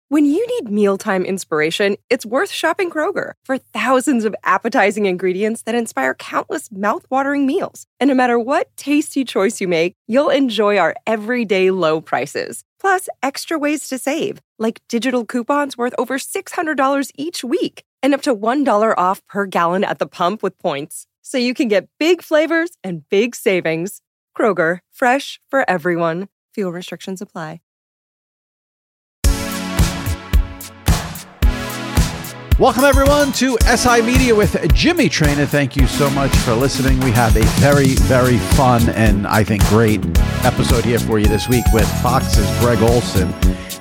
When you need mealtime inspiration, it's worth shopping Kroger for thousands of appetizing ingredients that inspire countless mouth-watering meals. And no matter what tasty choice you make, you'll enjoy our everyday low prices. Plus, extra ways to save, like digital coupons worth over $600 each week and up to $1 off per gallon at the pump with points. So you can get big flavors and big savings. Kroger, fresh for everyone. Fuel restrictions apply. Welcome, everyone, to SI Media with Jimmy Traina. Thank you so much for listening. We have a very, very fun and I think great episode here for you this week with Fox's Greg Olsen.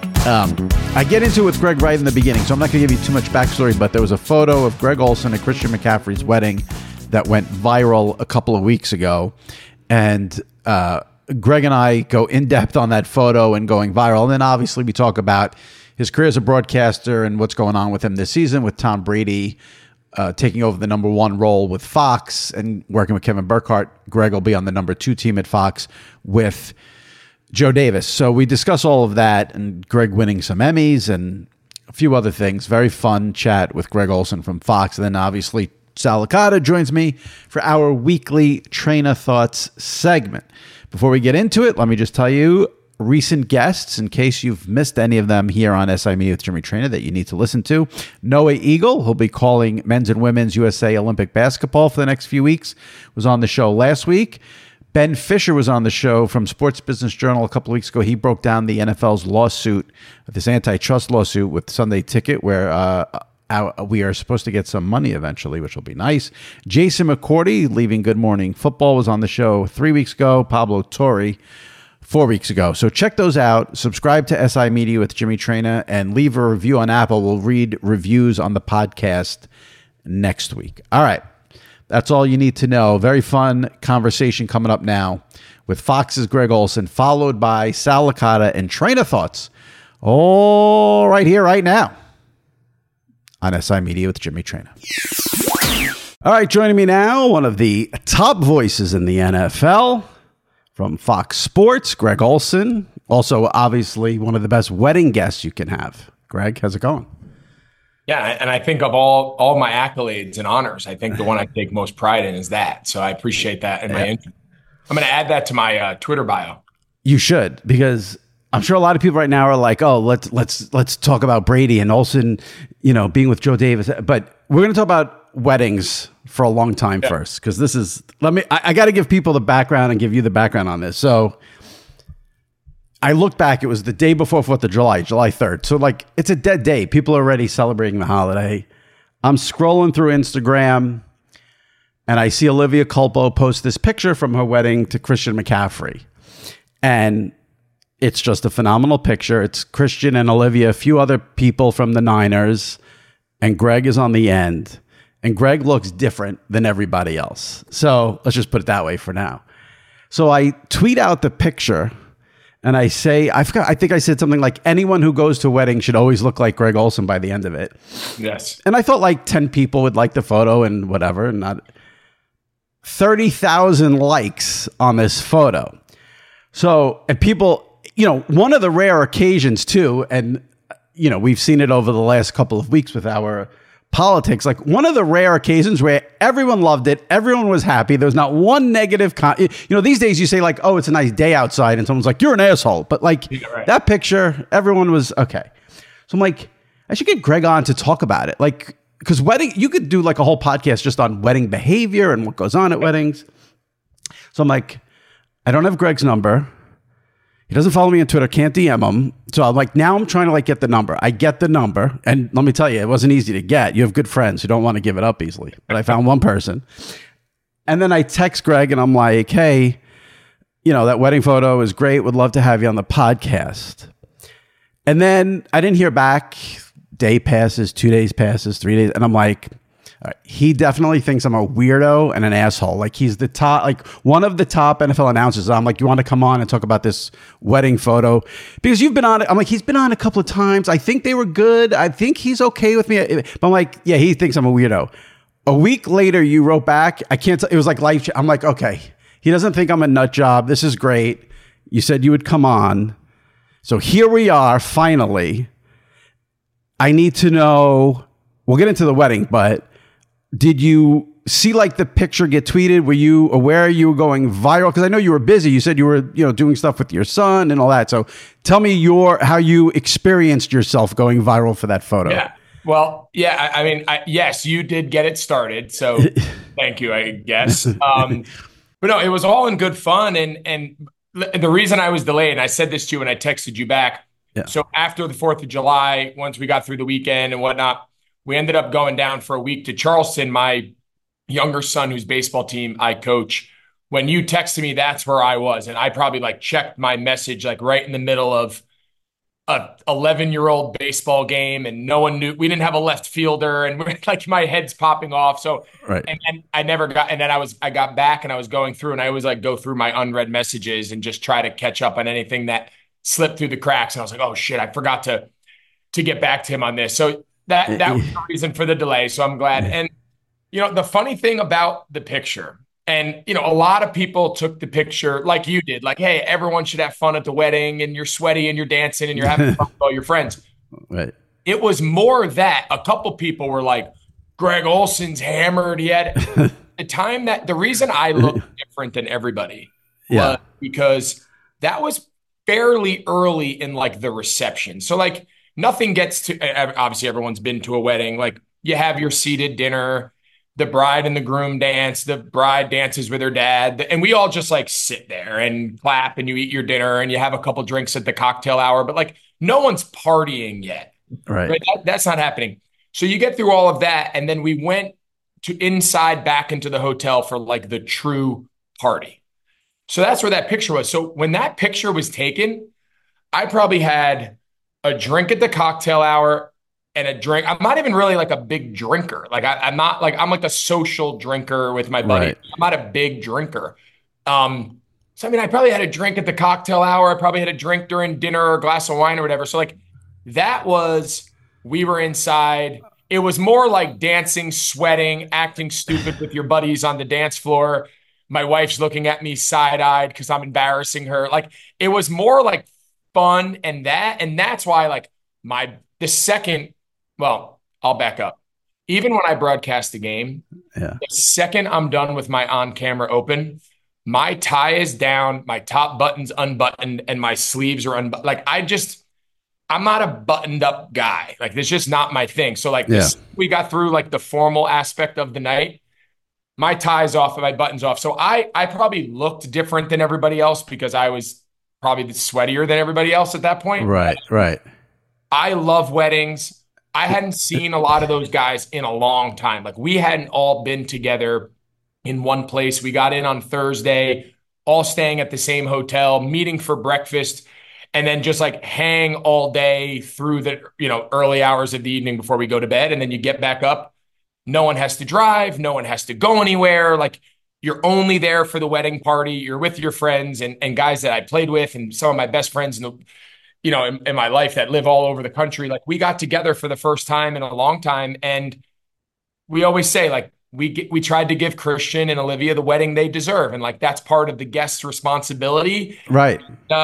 I get into it with Greg right in the beginning, so I'm not going to give you too much backstory, but there was a photo of Greg Olsen at Christian McCaffrey's wedding that went viral a couple of weeks ago. And Greg and I go in depth on that photo and going viral. And then obviously we talk about his career as a broadcaster and what's going on with him this season with Tom Brady taking over the number one role with Fox and working with Kevin Burkhardt. Greg will be on the number two team at Fox with Joe Davis. So we discuss all of that and Greg winning some Emmys and a few other things. Very fun chat with Greg Olsen from Fox. And then obviously Sal Licata joins me for our weekly Traina Thoughts segment. Before we get into it, let me just tell you recent guests, in case you've missed any of them here on SI Media with Jimmy Traina that you need to listen to. Noah Eagle, who'll be calling men's and women's USA Olympic basketball for the next few weeks, was on the show last week. Ben Fisher was on the show from Sports Business Journal a couple of weeks ago. He broke down the NFL's lawsuit, this antitrust lawsuit with Sunday Ticket, where we are supposed to get some money eventually, which will be nice. Jason McCourty, leaving Good Morning Football, was on the show 3 weeks ago. Pablo Torre 4 weeks ago. So check those out. Subscribe to SI Media with Jimmy Traina and leave a review on Apple. We'll read reviews on the podcast next week. All right. That's all you need to know. Very fun conversation coming up now with Fox's Greg Olsen, followed by Sal Licata and Traina Thoughts. All right here, right now on SI Media with Jimmy Traina. All right. Joining me now, one of the top voices in the NFL, from Fox Sports, Greg Olsen. Also, obviously, one of the best wedding guests you can have. Greg, how's it going? Yeah, and I think of all my accolades and honors, I think the one I take most pride in is that. So I appreciate that in my intro. I'm going to add that to my Twitter bio. You should, because I'm sure a lot of people right now are like, "Oh, let's talk about Brady and Olsen, being with Joe Davis." But we're going to talk about weddings for a long time first, because this is, I got to give people the background and give you the background on this. So I looked back, it was the day before 4th of July, July 3rd. So it's a dead day. People are already celebrating the holiday. I'm scrolling through Instagram and I see Olivia Culpo post this picture from her wedding to Christian McCaffrey. And it's just a phenomenal picture. It's Christian and Olivia, a few other people from the Niners, and Greg is on the end. And Greg looks different than everybody else. So let's just put it that way for now. So I tweet out the picture and I say, I think I said something like, anyone who goes to a wedding should always look like Greg Olsen by the end of it. Yes. And I thought 10 people would like the photo and whatever. And not 30,000 likes on this photo. So, and people, one of the rare occasions too, and, we've seen it over the last couple of weeks with our politics, one of the rare occasions where everyone loved it, everyone was happy, there was not one negative these days you say oh, it's a nice day outside and someone's like, you're an asshole, but that picture, everyone was okay. So I'm I should get Greg on to talk about it, because wedding, you could do a whole podcast just on wedding behavior and what goes on at weddings. So I'm I don't have Greg's number. He doesn't follow me on Twitter, can't DM him. So I'm now I'm trying to get the number. I get the number. And let me tell you, it wasn't easy to get. You have good friends who don't want to give it up easily. But I found one person. And then I text Greg and I'm hey, that wedding photo is great. Would love to have you on the podcast. And then I didn't hear back. Day passes, 2 days passes, 3 days. And I'm he definitely thinks I'm a weirdo and an asshole. He's the top, one of the top NFL announcers. I'm you want to come on and talk about this wedding photo? Because you've been on it. I'm he's been on a couple of times. I think they were good. I think he's okay with me. But I'm yeah, he thinks I'm a weirdo. A week later, you wrote back. I can't, it was life. I'm okay. He doesn't think I'm a nut job. This is great. You said you would come on. So here we are, finally. I need to know, we'll get into the wedding, but did you see like the picture get tweeted? Were you aware you were going viral? Because I know you were busy. You said you were, doing stuff with your son and all that. So tell me how you experienced yourself going viral for that photo. Yeah. Well, yeah, I mean, yes, you did get it started. So thank you, I guess. But no, it was all in good fun. And the reason I was delayed, and I said this to you when I texted you back. Yeah. So after the 4th of July, once we got through the weekend and whatnot, we ended up going down for a week to Charleston. My younger son, whose baseball team I coach, when you texted me, that's where I was. And I probably like checked my message like right in the middle of a 11-year-old baseball game, and no one knew. We didn't have a left fielder, and like my head's popping off. So, right. And I never got, and then I got back and I was going through, and I always like go through my unread messages and just try to catch up on anything that slipped through the cracks. And I was like, oh shit, I forgot to get back to him on this. So that was the reason for the delay. So I'm glad. And, the funny thing about the picture, and, a lot of people took the picture like you did, like, hey, everyone should have fun at the wedding, and you're sweaty and you're dancing and you're having fun with all your friends. Right. It was more that a couple people were like, Greg Olson's hammered. He had the reason I looked different than everybody was because that was fairly early in like the reception. So like nothing gets to, obviously everyone's been to a wedding. Like you have your seated dinner, the bride and the groom dance, the bride dances with her dad, and we all just like sit there and clap, and you eat your dinner and you have a couple drinks at the cocktail hour, but like no one's partying yet. Right? That's not happening. So you get through all of that, and then we went to inside back into the hotel for like the true party. So that's where that picture was. So when that picture was taken, I probably had a drink at the cocktail hour and a drink. I'm not even really like a big drinker. Like I'm not like, I'm like a social drinker with my buddy. Right. I'm not a big drinker. So I mean, I probably had a drink at the cocktail hour. I probably had a drink during dinner or a glass of wine or whatever. So like we were inside. It was more like dancing, sweating, acting stupid with your buddies on the dance floor. My wife's looking at me side-eyed because I'm embarrassing her. Like it was more like fun, and that's why like I'll back up. Even when I broadcast the game, the second I'm done with my on-camera open, my tie is down, my top button's unbuttoned, and my sleeves are unbuttoned. Like I'm not a buttoned up guy. Like it's just not my thing. So like we got through like the formal aspect of the night. My tie's off and my button's off. So I probably looked different than everybody else because I was probably sweatier than everybody else at that point. Right. I love weddings. I hadn't seen a lot of those guys in a long time. Like we hadn't all been together in one place. We got in on Thursday, all staying at the same hotel, meeting for breakfast, and then just like hang all day through the, early hours of the evening before we go to bed. And then you get back up. No one has to drive. No one has to go anywhere. Like you're only there for the wedding party. You're with your friends and guys that I played with and some of my best friends in my life that live all over the country. Like we got together for the first time in a long time. And we always say like, we tried to give Christian and Olivia the wedding they deserve. And like, that's part of the guest's responsibility. Right.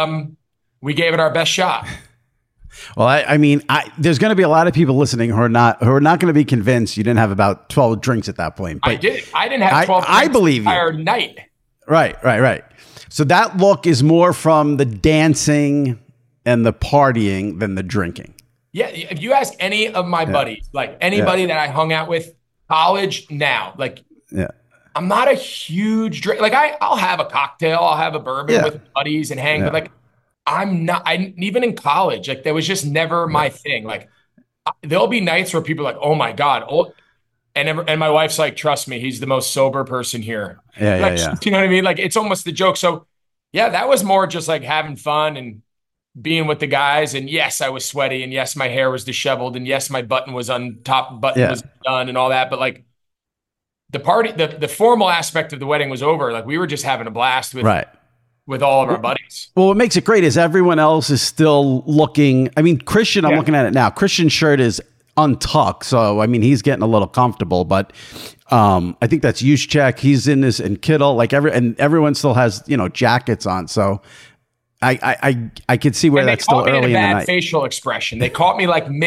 We gave it our best shot. Well, I mean, there's going to be a lot of people listening who are not going to be convinced you didn't have about 12 drinks at that point. But I did. I didn't have 12 drinks I believe the entire night. Right. So that look is more from the dancing and the partying than the drinking. Yeah. If you ask any of my buddies, like anybody that I hung out with, college now, like I'm not a huge drink. Like I'll have a cocktail, I'll have a bourbon with buddies and hang, but like I'm not, even in college, like that was just never my thing. Like there'll be nights where people are like, oh my God. And my wife's like, trust me, he's the most sober person here. Yeah. You know what I mean? Like it's almost the joke. So yeah, that was more just like having fun and being with the guys. And yes, I was sweaty, and yes, my hair was disheveled, and yes, my button was top button was done and all that. But like the party, the formal aspect of the wedding was over. Like we were just having a blast with all of our buddies. Well, what makes it great is everyone else is still looking. I mean, Christian, I'm looking at it now. Christian's shirt is untucked. So, I mean, he's getting a little comfortable, but I think that's Juszczyk. He's in this, and Kittle, like everyone still has, jackets on. So I could see where that's still early in the night. Facial expression. They caught me like mid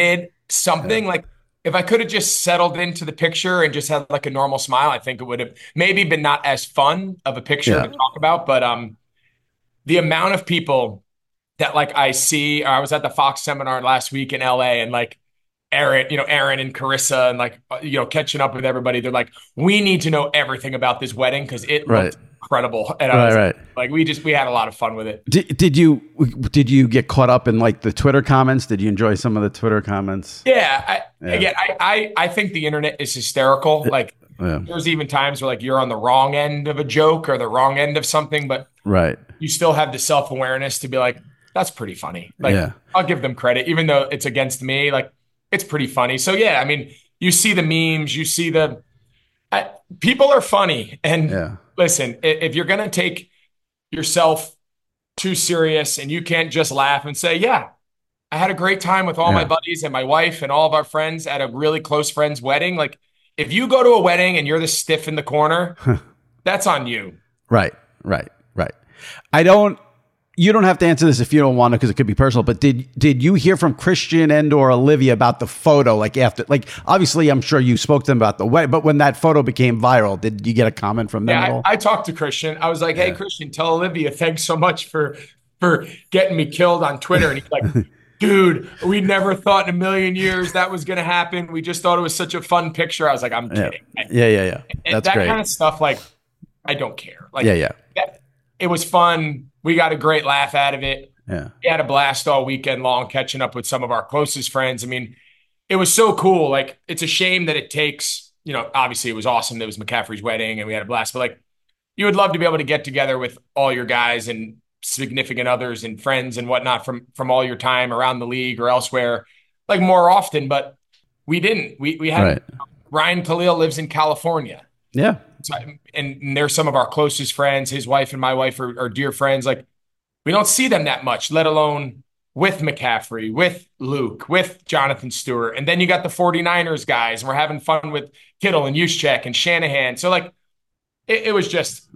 something like if I could have just settled into the picture and just had like a normal smile, I think it would have maybe been not as fun of a picture to talk about. But the amount of people that like I see, I was at the Fox seminar last week in LA and like Aaron and Carissa and like, catching up with everybody. They're like, we need to know everything about this wedding because it looked incredible. And I was like, we had a lot of fun with it. Did you get caught up in like the Twitter comments? Did you enjoy some of the Twitter comments? Yeah. Again, I think the internet is hysterical. Like there's even times where like you're on the wrong end of a joke or the wrong end of something, but you still have the self-awareness to be like, that's pretty funny. Like I'll give them credit, even though it's against me. Like it's pretty funny. So yeah, I mean, you see the memes, you see people are funny. And listen, if you're going to take yourself too serious and you can't just laugh and say, yeah, I had a great time with all my buddies and my wife and all of our friends at a really close friend's wedding. Like if you go to a wedding and you're the stiff in the corner, that's on you. Right. You don't have to answer this if you don't want to, because it could be personal, but did you hear from Christian and or Olivia about the photo? Like after, like, obviously I'm sure you spoke to them about the wedding, but when that photo became viral, did you get a comment from them at all? I talked to Christian. I was like, hey, Christian, tell Olivia, thanks so much for getting me killed on Twitter. And he's like, dude, we never thought in a million years that was going to happen. We just thought it was such a fun picture. I was like, I'm kidding. Yeah. That's that great. Kind of stuff, like, I don't care. Like, it was fun. We got a great laugh out of it. Yeah. We had a blast all weekend long catching up with some of our closest friends. I mean, it was so cool. Like, it's a shame that it takes, obviously it was awesome. It was McCaffrey's wedding and we had a blast, but like, you would love to be able to get together with all your guys and significant others and friends and whatnot from all your time around the league or elsewhere, like more often, but we didn't. We had Ryan Khalil lives in California. Yeah. And they're some of our closest friends. His wife and my wife are dear friends. Like, we don't see them that much, let alone with McCaffrey, with Luke, with Jonathan Stewart. And then you got the 49ers guys, and we're having fun with Kittle and Juszczyk and Shanahan. So like, it was just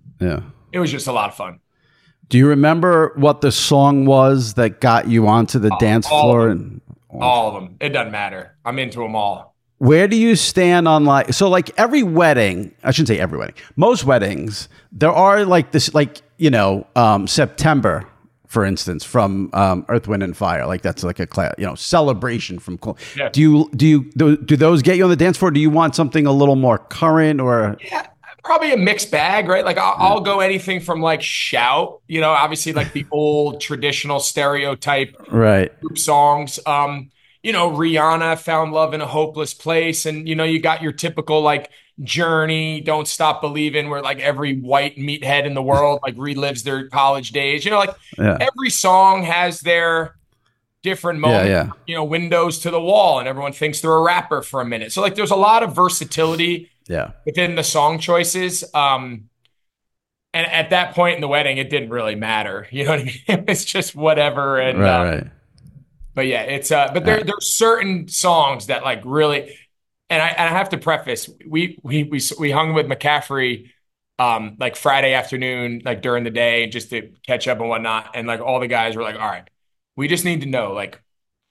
a lot of fun. Do you remember what the song was that got you onto the dance floor? All of them. It doesn't matter. I'm into them all. Where do you stand on like every wedding? I shouldn't say every wedding. Most weddings, there are like this, like, September, for instance, from Earth, Wind and Fire. Like that's like a celebration from. Yeah. Do those get you on the dance floor? Do you want something a little more current or? Yeah, probably a mixed bag, right? Like I'll go anything from like Shout, obviously like the old traditional stereotype group songs. Rihanna, Found Love in a Hopeless Place. And, you got your typical like Journey, Don't Stop Believing, where like every white meathead in the world like relives their college days. Every song has their different moment, windows to the wall, and everyone thinks they're a rapper for a minute. So like there's a lot of versatility within the song choices. And at that point in the wedding, it didn't really matter. You know what I mean? It's just whatever. And but yeah, it's but there's certain songs that like really, and I have to preface, we hung with McCaffrey like Friday afternoon, like during the day, just to catch up and whatnot, and like all the guys were like, all right, we just need to know like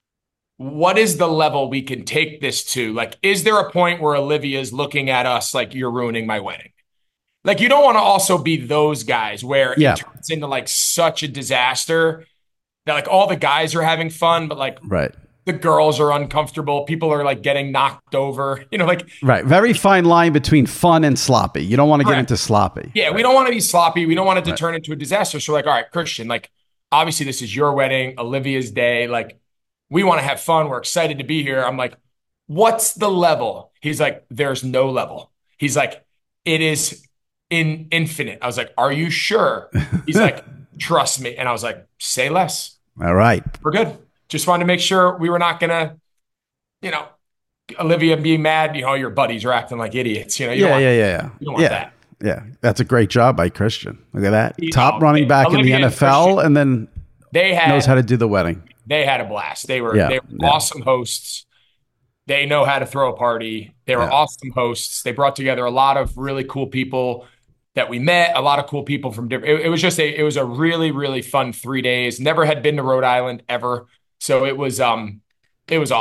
what is the level we can take this to? Like, is there a point where Olivia's looking at us like you're ruining my wedding? Like, you don't want to also be those guys where it turns into like such a disaster that like all the guys are having fun, but like the girls are uncomfortable. People are like getting knocked over, Very fine line between fun and sloppy. You don't want to get into sloppy. Yeah. We don't want to be sloppy. We don't want it to turn into a disaster. So like, all right, Christian, like obviously this is your wedding, Olivia's day. Like we want to have fun. We're excited to be here. I'm like, what's the level? He's like, there's no level. He's like, it is infinite. I was like, are you sure? He's like, trust me. And I was like, say less. All right. We're good. Just wanted to make sure we were not going to, Olivia being mad, your buddies are acting like idiots. You don't want that. Yeah. That's a great job by Christian. Look at that. Top running back Olivia in the NFL, and then knows how to do the wedding. They had a blast. They were awesome hosts. They know how to throw a party. They were awesome hosts. They brought together a lot of really cool people that we met, a lot of cool people from different, it was a really, really fun 3 days. Never had been to Rhode Island ever. So it was awesome.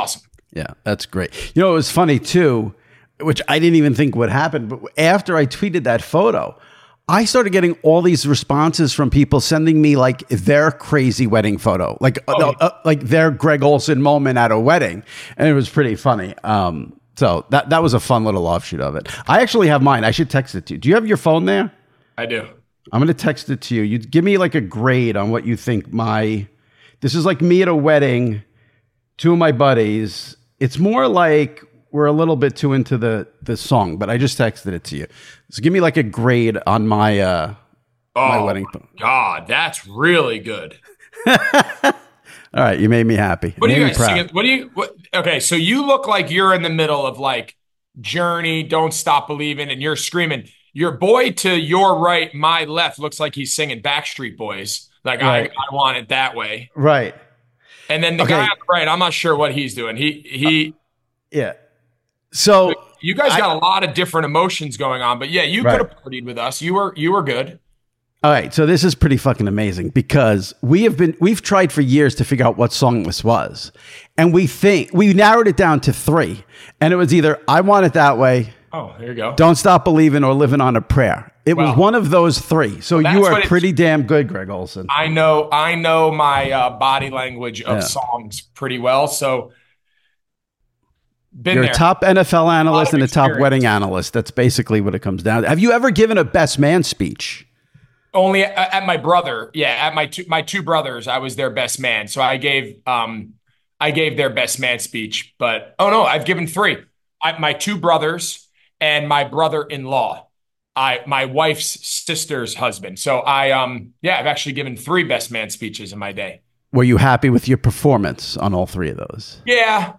Yeah, that's great. You know, it was funny too, which I didn't even think would happen. But after I tweeted that photo, I started getting all these responses from people sending me like their crazy wedding photo, like their Greg Olsen moment at a wedding, and it was pretty funny. So that was a fun little offshoot of it. I actually have mine. I should text it to you. Do you have your phone there? I do. I'm going to text it to you. You give me like a grade on what you think this is like me at a wedding, two of my buddies. It's more like we're a little bit too into the song, but I just texted it to you. So give me like a grade on my wedding. God, that's really good. All right, you made me happy. What are you guys singing? Okay, so you look like you're in the middle of like Journey, Don't Stop Believing, and you're screaming. Your boy to your right, my left, looks like he's singing Backstreet Boys. Like, right. I want it that way. Right. And then the guy on the right, I'm not sure what he's doing. Yeah. So you guys got a lot of different emotions going on, but yeah, you could have partied with us. You were good. All right. So this is pretty fucking amazing because we've tried for years to figure out what song this was. And we narrowed it down to 3. And it was either I Want It That Way. Oh, there you go. Don't Stop Believing or Living on a Prayer. It was one of those 3. So you are pretty damn good, Greg Olsen. I know my body language of songs pretty well. So you're a top NFL analyst and a top wedding analyst. That's basically what it comes down to. Have you ever given a best man speech? Only at my brother. Yeah, at my two brothers, I was their best man. So I gave their best man speech. But I've given 3. My 2 brothers and my brother-in-law. My wife's sister's husband. So I've actually given 3 best man speeches in my day. Were you happy with your performance on all 3 of those? Yeah.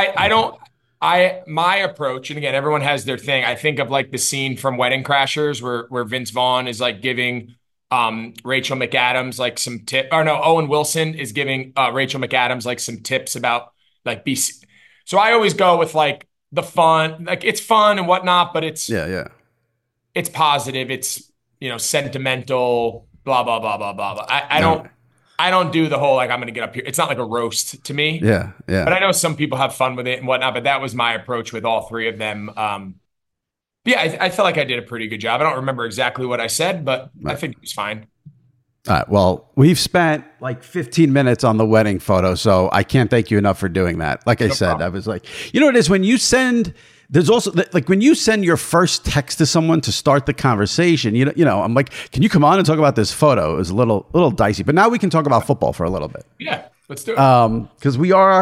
My approach, and again, everyone has their thing. I think of like the scene from Wedding Crashers where Vince Vaughn is like giving Rachel McAdams like some tip. Or no, Owen Wilson is giving Rachel McAdams like some tips about like BC. So I always go with like the fun, like it's fun and whatnot, but it's it's positive. It's sentimental. Blah blah blah blah blah. I don't do the whole like I'm going to get up here. It's not like a roast to me. Yeah. But I know some people have fun with it and whatnot. But that was my approach with all 3 of them. I feel like I did a pretty good job. I don't remember exactly what I said, but I think it was fine. All right. Well, we've spent like 15 minutes on the wedding photo, so I can't thank you enough for doing that. Like I said, I was like, it is when you send. There's also like when you send your first text to someone to start the conversation, I'm like, can you come on and talk about this photo? It was a little dicey, but now we can talk about football for a little bit. Yeah, let's do it. Because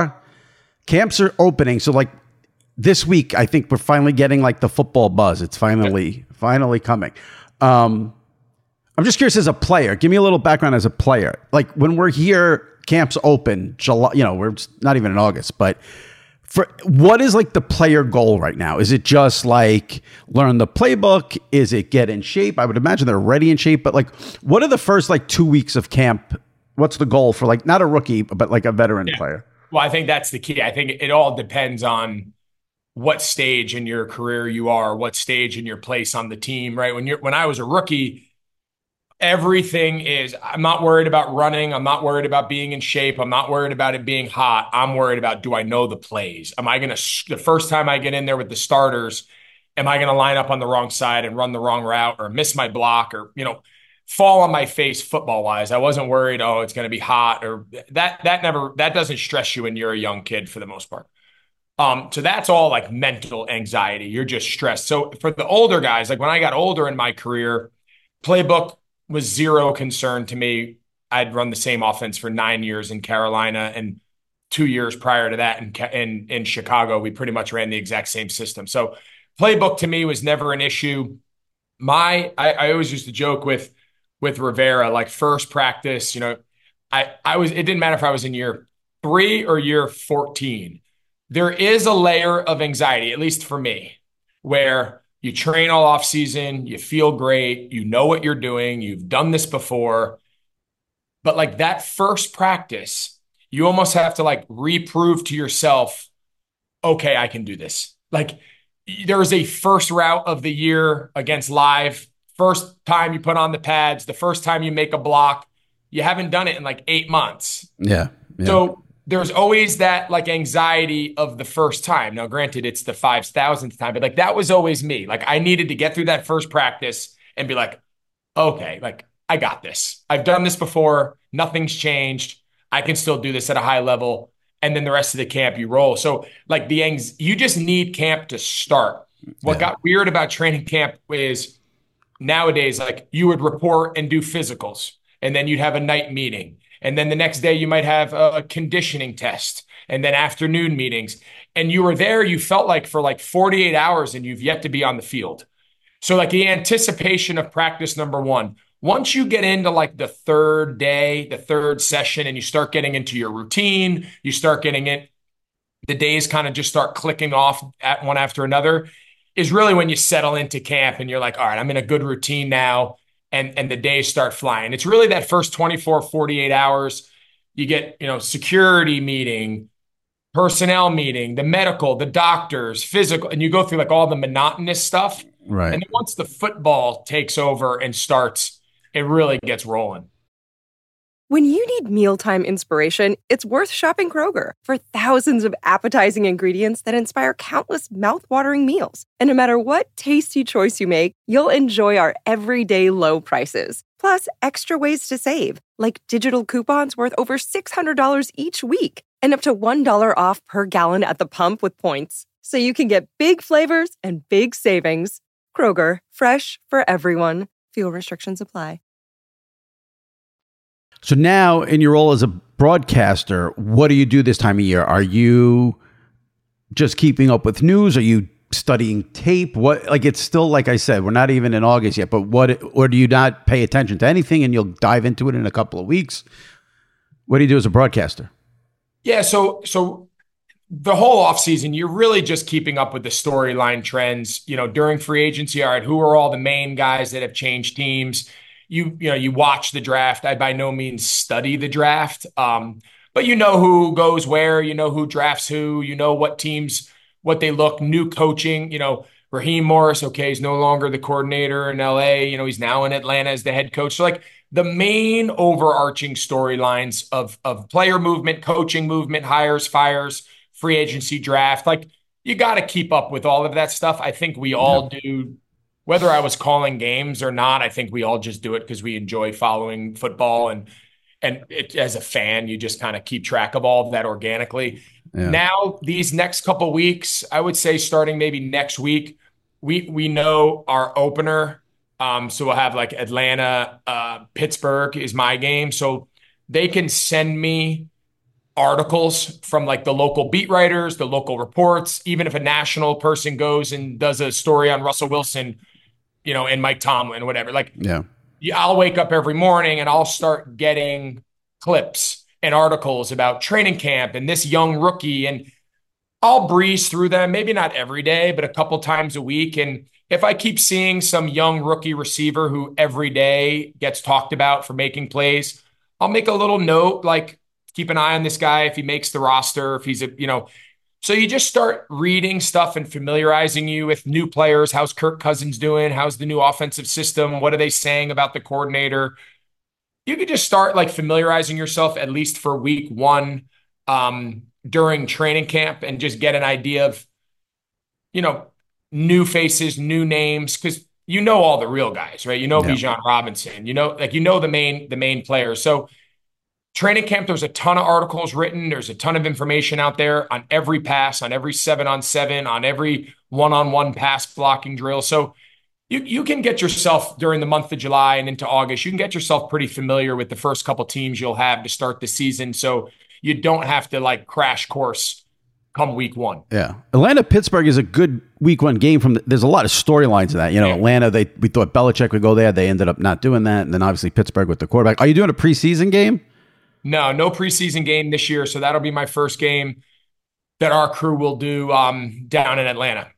camps are opening. So like this week, I think we're finally getting like the football buzz. It's finally coming. I'm just curious as a player, give me a little background as a player. Like when we're here, camps open July, we're not even in August, but what is like the player goal right now? Is it just like learn the playbook? Is it get in shape? I would imagine they're already in shape, but like what are the first like 2 weeks of camp? What's the goal for like not a rookie, but like a veteran player? Well, I think that's the key. I think it all depends on what stage in your career you are, what stage in your place on the team, right? When I was a rookie, everything is, I'm not worried about running. I'm not worried about being in shape. I'm not worried about it being hot. I'm worried about, do I know the plays? Am I going to, the first time I get in there with the starters, am I going to line up on the wrong side and run the wrong route or miss my block or, fall on my face football wise? I wasn't worried, it's going to be hot or that doesn't stress you when you're a young kid for the most part. So that's all like mental anxiety. You're just stressed. So for the older guys, like when I got older in my career, playbook was zero concern to me. I'd run the same offense for 9 years in Carolina and 2 years prior to that in Chicago. We pretty much ran the exact same system. So playbook to me was never an issue. I always used to joke with Rivera, like first practice, it didn't matter if I was in year 3 or year 14. There is a layer of anxiety, at least for me, where you train all off season, you feel great, you know what you're doing, you've done this before. But like that first practice, you almost have to like reprove to yourself, okay, I can do this. Like there is a first route of the year against Live, first time you put on the pads, the first time you make a block, you haven't done it in like 8 months. Yeah. So there's always that like anxiety of the first time. Now, granted, it's the 5,000th time, but like that was always me. Like I needed to get through that first practice and be like, okay, like I got this. I've done this before. Nothing's changed. I can still do this at a high level. And then the rest of the camp you roll. So like you just need camp to start. What got weird about training camp is nowadays, like you would report and do physicals, and then you'd have a night meeting. And then the next day you might have a conditioning test and then afternoon meetings. And you were there, you felt like for like 48 hours and you've yet to be on the field. So like the anticipation of practice number one, once you get into like the third day, the third session, and you start getting into your routine, you start getting it, the days kind of just start clicking off at one after another, is really when you settle into camp and you're like, all right, I'm in a good routine now. And the days start flying. It's really that first 24, 48 hours. You get, security meeting, personnel meeting, the medical, the doctors, physical, and you go through like all the monotonous stuff. Right. And then once the football takes over and starts, it really gets rolling. When you need mealtime inspiration, it's worth shopping Kroger for thousands of appetizing ingredients that inspire countless mouthwatering meals. And no matter what tasty choice you make, you'll enjoy our everyday low prices. Plus, extra ways to save, like digital coupons worth over $600 each week and up to $1 off per gallon at the pump with points. So you can get big flavors and big savings. Kroger, fresh for everyone. Fuel restrictions apply. So now, in your role as a broadcaster, what do you do this time of year? Are you just keeping up with news? Are you studying tape? What, like, it's still, like I said, we're not even in August yet, but or do you not pay attention to anything and you'll dive into it in a couple of weeks? What do you do as a broadcaster? Yeah, so the whole offseason, you're really just keeping up with the storyline trends. During free agency, all right, who are all the main guys that have changed teams? You watch the draft. I by no means study the draft, but you know who goes where, who drafts who, what teams, what they look, new coaching, Raheem Morris, okay, he's no longer the coordinator in LA, he's now in Atlanta as the head coach. So like the main overarching storylines of player movement, coaching movement, hires, fires, free agency, draft, like you got to keep up with all of that stuff. I think we all do. Whether I was calling games or not, I think we all just do it because we enjoy following football, and as a fan, you just kind of keep track of all of that organically. Yeah. Now, these next couple weeks, I would say starting maybe next week, we know our opener. So we'll have like Atlanta, Pittsburgh is my game. So they can send me articles from like the local beat writers, the local reports, even if a national person goes and does a story on Russell Wilson, and Mike Tomlin, whatever. Like, I'll wake up every morning and I'll start getting clips and articles about training camp and this young rookie. And I'll breeze through them, maybe not every day, but a couple times a week. And if I keep seeing some young rookie receiver who every day gets talked about for making plays, I'll make a little note, like, keep an eye on this guy if he makes the roster, if he's so you just start reading stuff and familiarizing you with new players. How's Kirk Cousins doing? How's the new offensive system? What are they saying about the coordinator? You could just start like familiarizing yourself at least for week one during training camp and just get an idea of, new faces, new names, because all the real guys, right? Bijan Robinson, the main players. So training camp, there's a ton of articles written. There's a ton of information out there on every pass, on every 7-on-7, on every one-on-one pass blocking drill. So you can get yourself during the month of July and into August, you can get yourself pretty familiar with the first couple teams you'll have to start the season. So you don't have to like crash course come week one. Yeah. Atlanta-Pittsburgh is a good week one game. There's a lot of storylines in that. Atlanta, we thought Belichick would go there. They ended up not doing that. And then obviously Pittsburgh with the quarterback. Are you doing a preseason game? No preseason game this year. So that'll be my first game that our crew will do down in Atlanta.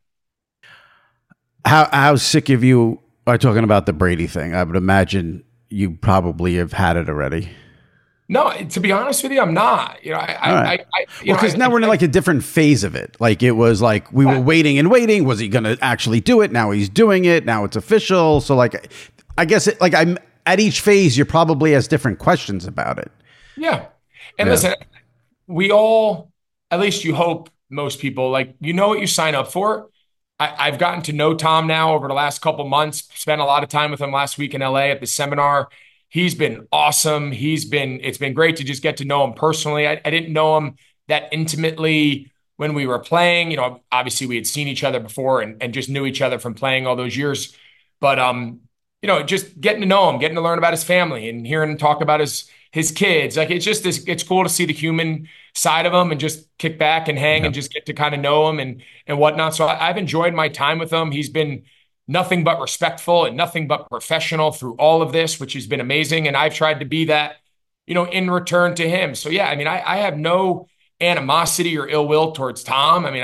How sick of you are talking about the Brady thing? I would imagine you probably have had it already. No, to be honest with you, I'm not. Because now we're in like a different phase of it. Like it was like we were waiting and waiting. Was he going to actually do it? Now he's doing it. Now it's official. So like, I guess I'm at each phase, you're probably has different questions about it. Yeah. And listen, we all, at least you hope most people, like, you know what you sign up for. I've gotten to know Tom now over the last couple months, spent a lot of time with him last week in LA at the seminar. He's been awesome. It's been great to just get to know him personally. I didn't know him that intimately when we were playing. Obviously we had seen each other before and just knew each other from playing all those years. But, just getting to know him, getting to learn about his family and hearing him talk about his kids. Like, it's cool to see the human side of him and just kick back and hang and just get to kind of know him and whatnot. So I've enjoyed my time with him. He's been nothing but respectful and nothing but professional through all of this, which has been amazing. And I've tried to be that, in return to him. So yeah, I mean, I have no animosity or ill will towards Tom. I mean,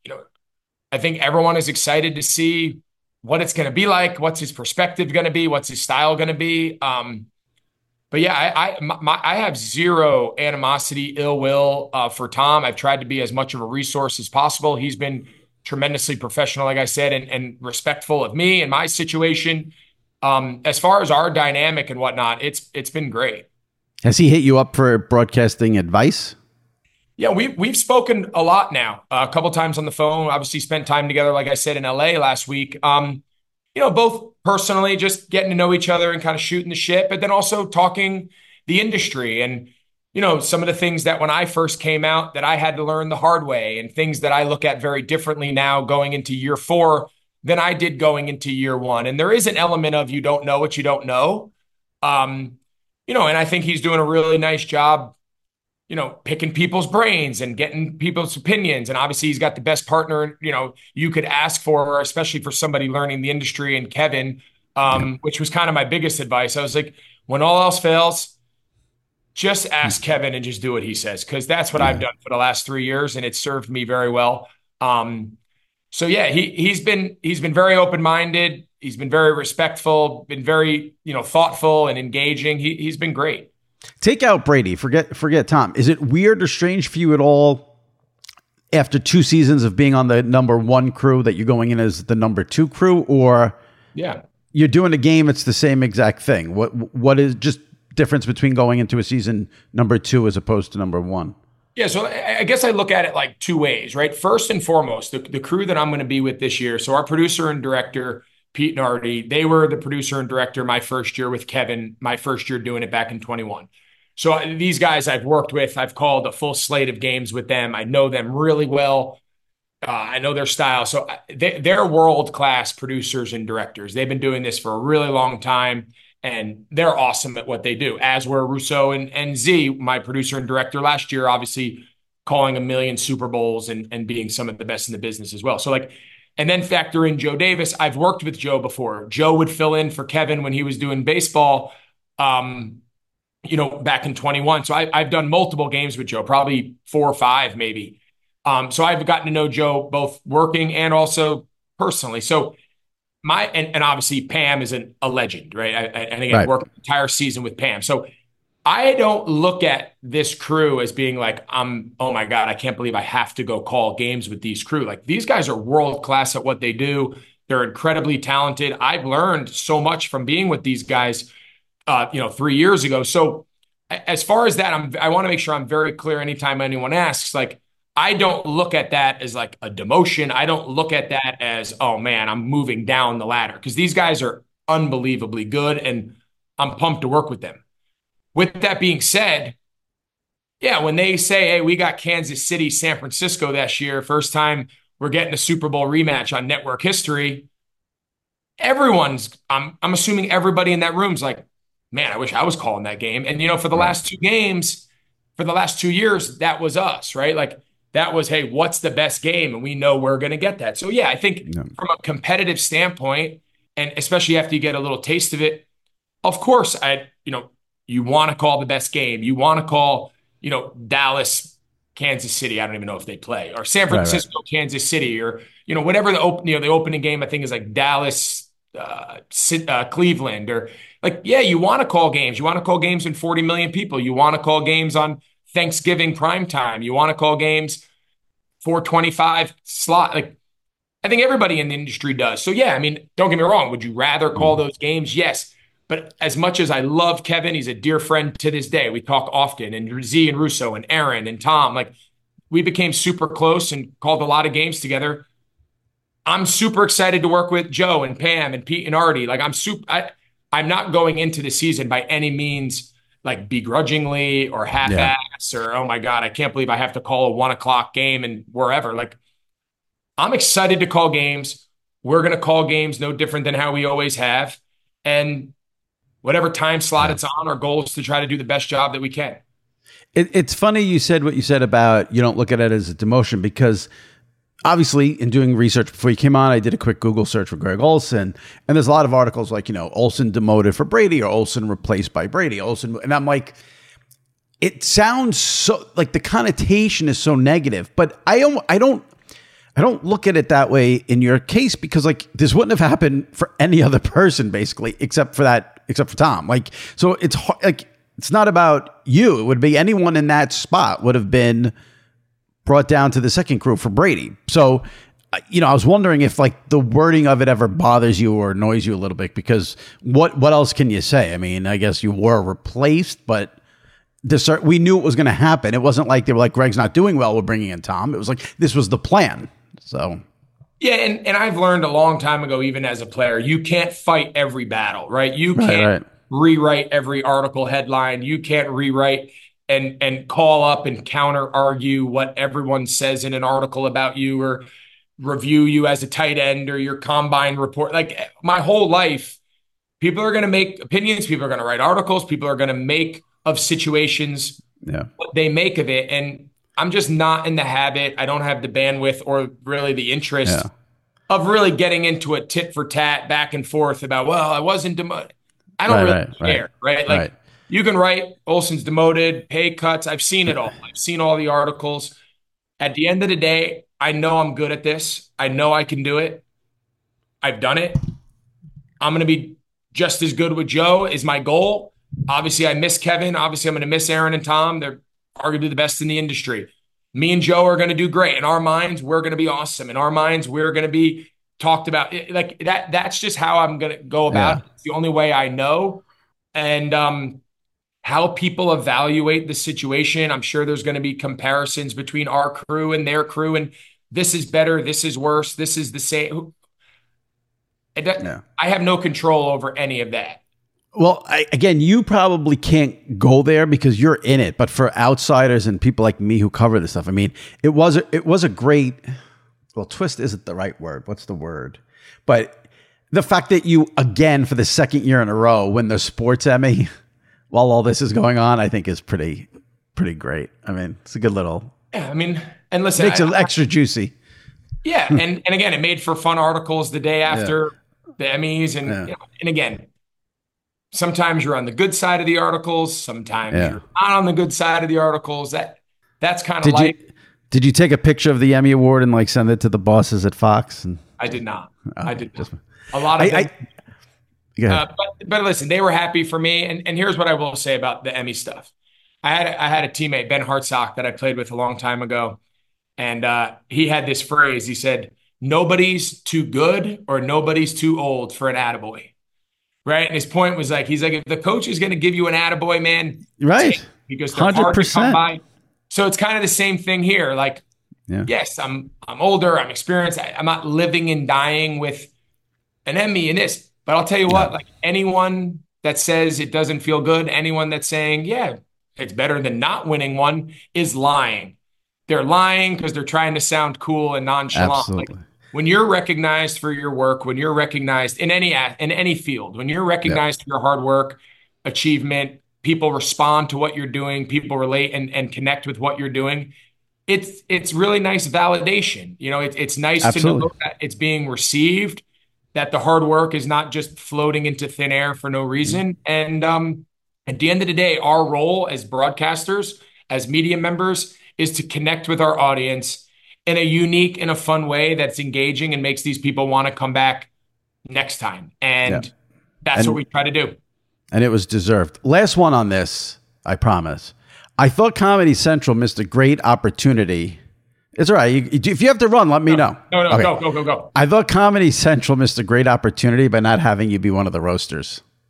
I think everyone is excited to see what it's going to be like, what's his perspective going to be, what's his style going to be. But yeah, I have zero animosity, ill will for Tom. I've tried to be as much of a resource as possible. He's been tremendously professional, like I said, and respectful of me and my situation. As far as our dynamic and whatnot, it's been great. Has he hit you up for broadcasting advice? Yeah, we've spoken a lot now, a couple times on the phone. Obviously, spent time together, like I said, in LA last week. Both personally, just getting to know each other and kind of shooting the shit, but then also talking the industry and, some of the things that when I first came out that I had to learn the hard way and things that I look at very differently now going into year 4 than I did going into year 1. And there is an element of you don't know what you don't know. And I think he's doing a really nice job picking people's brains and getting people's opinions. And obviously he's got the best partner, you could ask for, especially for somebody learning the industry, and Kevin, which was kind of my biggest advice. I was like, when all else fails, just ask Kevin and just do what he says. Cause that's what I've done for the last 3 years and it served me very well. So yeah, he's been very open-minded. He's been very respectful, been very, thoughtful and engaging. He's been great. Take out Brady. Forget Tom. Is it weird or strange for you at all after 2 seasons of being on the number 1 crew that you're going in as the number 2 crew, or you're doing a game? It's the same exact thing. What is just difference between going into a season number 2 as opposed to number 1? Yeah, so I guess I look at it like 2 ways, right? First and foremost, the crew that I'm going to be with this year. So our producer and director, Pete Nardi, they were the producer and director my first year with Kevin, my first year doing it back in 21. So these guys I've worked with, I've called a full slate of games with them. I know them really well. I know their style. So they're world-class producers and directors. They've been doing this for a really long time, and they're awesome at what they do, as were Russo and Z, my producer and director last year, obviously calling a million Super Bowls and being some of the best in the business as well. So and then factor in Joe Davis. I've worked with Joe before. Joe would fill in for Kevin when he was doing baseball, back in 21. So I've done multiple games with Joe, probably 4 or 5 maybe. So I've gotten to know Joe both working and also personally. So and obviously Pam is a legend, right? I think I worked the entire season with Pam. So I don't look at this crew as being like, oh my God, I can't believe I have to go call games with these crew. Like, these guys are world-class at what they do. They're incredibly talented. I've learned so much from being with these guys, 3 years ago. So as far as that, I want to make sure I'm very clear anytime anyone asks, like, I don't look at that as like a demotion. I don't look at that as, oh man, I'm moving down the ladder, because these guys are unbelievably good and I'm pumped to work with them. With that being said, yeah, when they say, hey, we got Kansas City, San Francisco this year, first time we're getting a Super Bowl rematch on network history, I'm assuming everybody in that room's like, man, I wish I was calling that game. And, for the last 2 games, for the last 2 years, that was us, right? Like, that was, hey, what's the best game? And we know we're going to get that. So yeah, I think from a competitive standpoint, and especially after you get a little taste of it, of course, you want to call the best game. You want to call, Dallas, Kansas City. I don't even know if they play, or San Francisco, Kansas City, or, whatever the opening game, I think, is like Dallas, Cleveland, or like, yeah, you want to call games. You want to call games in 40 million people. You want to call games on Thanksgiving primetime. You want to call games 425 slot. Like, I think everybody in the industry does. So yeah, I mean, don't get me wrong. Would you rather call those games? Yes. But as much as I love Kevin, he's a dear friend to this day. We talk often, and Z and Russo and Aaron and Tom, like we became super close and called a lot of games together. I'm super excited to work with Joe and Pam and Pete and Artie. Like I'm not going into the season by any means like begrudgingly or half-ass or, oh my God, I can't believe I have to call a 1:00 game and wherever. Like, I'm excited to call games. We're going to call games no different than how we always have. And whatever time slot it's on, our goal is to try to do the best job that we can. It's funny you said what you said about you don't look at it as a demotion, because obviously in doing research before you came on, I did a quick Google search for Greg Olsen, and there's a lot of articles like, Olsen demoted for Brady or Olsen replaced by Brady. And I'm like, it sounds so like the connotation is so negative, but I don't look at it that way in your case, because like this wouldn't have happened for any other person basically, except for Tom. Like, so it's like, it's not about you. It would be anyone in that spot would have been brought down to the second crew for Brady. So, I was wondering if like the wording of it ever bothers you or annoys you a little bit, because what else can you say? I mean, I guess you were replaced, but we knew it was going to happen. It wasn't like they were like, Greg's not doing well, we're bringing in Tom. It was like, this was the plan. So. Yeah, and I've learned a long time ago, even as a player, you can't fight every battle, right? You can't rewrite every article headline. You can't rewrite and call up and counter argue what everyone says in an article about you or review you as a tight end or your combine report. Like my whole life, people are going to make opinions. People are going to write articles. People are going to make of situations what they make of it. And I'm just not in the habit. I don't have the bandwidth or really the interest of really getting into a tit for tat back and forth about, well, I wasn't demoted. I don't really care, right? Like you can write Olsen's demoted, pay cuts. I've seen it all. I've seen all the articles. At the end of the day, I know I'm good at this. I know I can do it. I've done it. I'm going to be just as good with Joe is my goal. Obviously, I miss Kevin. Obviously, I'm going to miss Aaron and Tom. They're arguably the best in the industry. Me and Joe are going to do great. In our minds, we're going to be awesome. In our minds, we're going to be talked about. Like that. That's just how I'm going to go about it. It's the only way I know. And how people evaluate the situation, I'm sure there's going to be comparisons between our crew and their crew. And this is better. This is worse. This is the same. I have no control over any of that. Well, again, you probably can't go there because you're in it. But for outsiders and people like me who cover this stuff, I mean, it was a great. Well, twist isn't the right word. What's the word? But the fact that you, again, for the second year in a row, win the Sports Emmy while all this is going on, I think is pretty great. I mean, it's a good little. Yeah, I mean, and listen, makes it extra juicy. Yeah, and again, it made for fun articles the day after the Emmys, and and again. Sometimes you're on the good side of the articles. Sometimes you're not on the good side of the articles. That's kind of life. Did you take a picture of the Emmy Award and like send it to the bosses at Fox? I did not. I did not. A lot of them. But listen, they were happy for me. And here's what I will say about the Emmy stuff. I had a teammate, Ben Hartsock, that I played with a long time ago. And he had this phrase. He said, nobody's too good or nobody's too old for an attaboy. Right. And his point was like, he's like, if the coach is going to give you an attaboy, man. Right. Because they're 100%. Hard to come by. So it's kind of the same thing here. Like, yes, I'm older. I'm experienced. I'm not living and dying with an Emmy in this. But I'll tell you what, like anyone that says it doesn't feel good, anyone that's saying, yeah, it's better than not winning one is lying. They're lying because they're trying to sound cool and nonchalant. Absolutely. Like, when you're recognized for your work, when you're recognized in any field, when you're recognized for your hard work, achievement, people respond to what you're doing, people relate and connect with what you're doing. It's really nice validation. You know, it's nice to know that it's being received, that the hard work is not just floating into thin air for no reason. And at the end of the day, our role as broadcasters, as media members, is to connect with our audience in a unique and a fun way that's engaging and makes these people want to come back next time. And that's what we try to do. And it was deserved. Last one on this, I promise. I thought Comedy Central missed a great opportunity. It's all right. If you have to run, let me know. No, okay. Go. I thought Comedy Central missed a great opportunity by not having you be one of the roasters.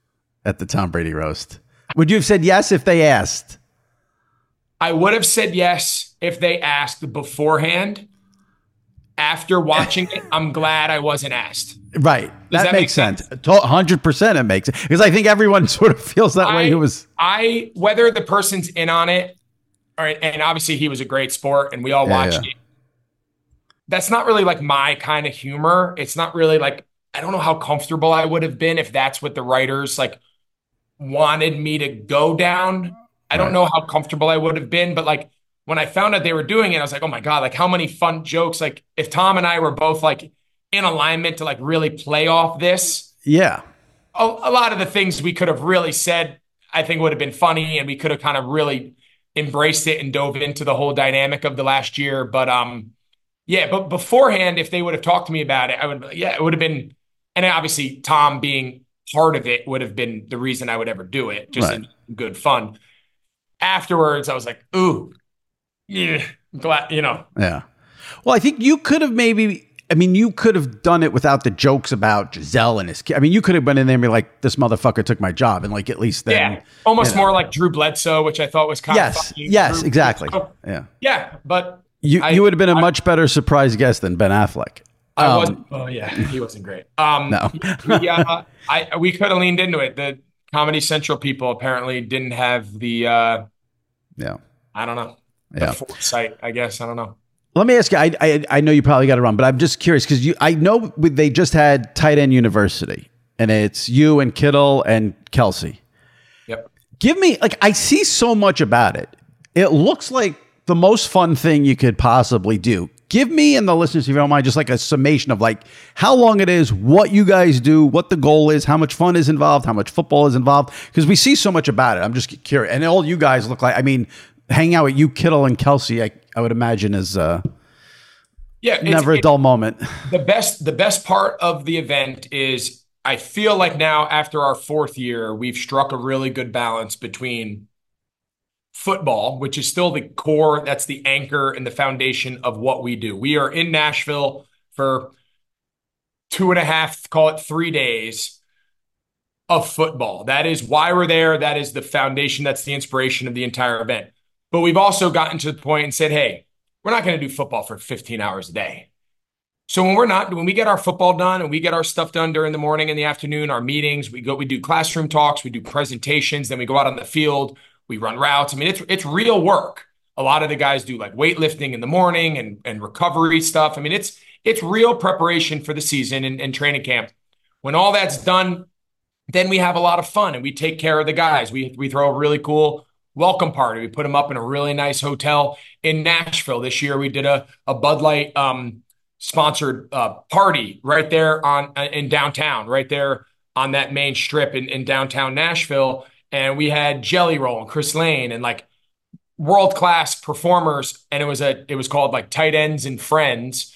at the Tom Brady roast? Would you have said yes if they asked? I would have said yes if they asked beforehand. After watching it, I'm glad I wasn't asked. Right. That makes sense. 100% it makes it. Because I think everyone sort of feels that way. Whether the person's in on it, and obviously he was a great sport and we all watched it. That's not really like my kind of humor. It's not really like, I don't know how comfortable I would have been if that's what the writers like wanted me to go down. I don't know how comfortable I would have been, but like when I found out they were doing it, I was like, oh my God, like how many fun jokes. Like if Tom and I were both like in alignment to like really play off this. Yeah. A lot of the things we could have really said, I think would have been funny, and we could have kind of really embraced it and dove into the whole dynamic of the last year. But but beforehand, if they would have talked to me about it, I would, it would have been, and obviously Tom being part of it would have been the reason I would ever do it, just in good fun. Afterwards, I was like, ooh, yeah, glad, Yeah. Well, I think you could have you could have done it without the jokes about Giselle and his kid. I mean, you could have been in there and be like, this motherfucker took my job. And like, at least then. Yeah. Almost more like Drew Bledsoe, which I thought was kind of funny. Yes, exactly. Yeah. Yeah. But you would have been a much better surprise guest than Ben Affleck. I wasn't. Oh yeah. He wasn't great. No. we could have leaned into it. The Comedy Central people apparently didn't have the, I don't know. The foresight, I guess. I don't know. Let me ask you, I know you probably got it wrong, but I'm just curious because I know they just had Tight End University, and it's you and Kittle and Kelsey. Yep. Give me, like, I see so much about it. It looks like the most fun thing you could possibly do. Give me and the listeners, if you don't mind, just like a summation of like how long it is, what you guys do, what the goal is, how much fun is involved, how much football is involved, because we see so much about it. I'm just curious. And all you guys look like, I mean, hanging out with you, Kittle and Kelsey, I would imagine is never a dull moment. The best part of the event is I feel like now after our fourth year, we've struck a really good balance between football, which is still the core, that's the anchor and the foundation of what we do. We are in Nashville for 2.5, call it 3 days of football. That is why we're there. That is the foundation. That's the inspiration of the entire event. But we've also gotten to the point and said, hey, we're not going to do football for 15 hours a day. So when we get our football done and we get our stuff done during the morning and the afternoon, our meetings, we do classroom talks, we do presentations, then we go out on the field, we run routes. I mean, it's real work. A lot of the guys do like weightlifting in the morning and recovery stuff. I mean, it's real preparation for the season and training camp. When all that's done, then we have a lot of fun and we take care of the guys. We throw a really cool welcome party. We put them up in a really nice hotel in Nashville. This year we did a Bud Light sponsored party right there in downtown, right there on that main strip in downtown Nashville. And we had Jelly Roll and Chris Lane and like world-class performers. And it was called like Tight Ends and Friends.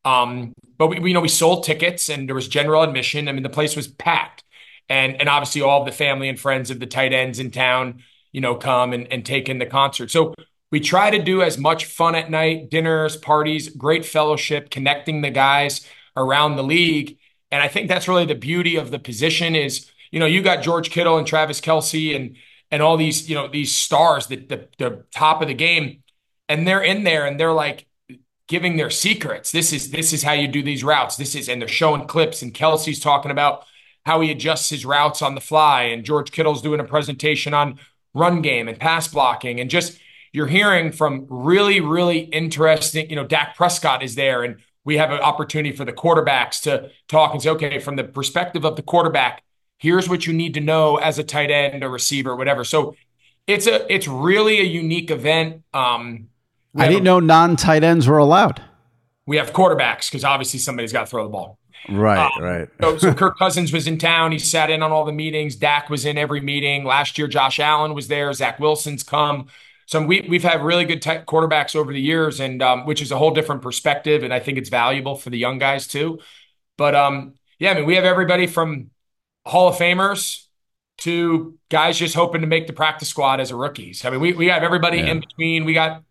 But we sold tickets and there was general admission. I mean, the place was packed. And obviously all of the family and friends of the tight ends in town, come and take in the concert. So we try to do as much fun at night, dinners, parties, great fellowship, connecting the guys around the league. And I think that's really the beauty of the position is, you got George Kittle and Travis Kelce and all these, these stars that the top of the game, and they're in there and they're like giving their secrets. This is how you do these routes. And they're showing clips, and Kelsey's talking about how he adjusts his routes on the fly, and George Kittle's doing a presentation on run game and pass blocking, and just you're hearing from really, really interesting, Dak Prescott is there, and we have an opportunity for the quarterbacks to talk and say, okay, from the perspective of the quarterback, here's what you need to know as a tight end or receiver, whatever. So it's really a unique event. I didn't know non-tight ends were allowed. We have quarterbacks because obviously somebody's got to throw the ball. Right. So Kirk Cousins was in town. He sat in on all the meetings. Dak was in every meeting. Last year, Josh Allen was there. Zach Wilson's come. So we've had really good quarterbacks over the years, and which is a whole different perspective, and I think it's valuable for the young guys too. But we have everybody from Hall of Famers to guys just hoping to make the practice squad as a rookies. I mean, we have everybody in between. We got,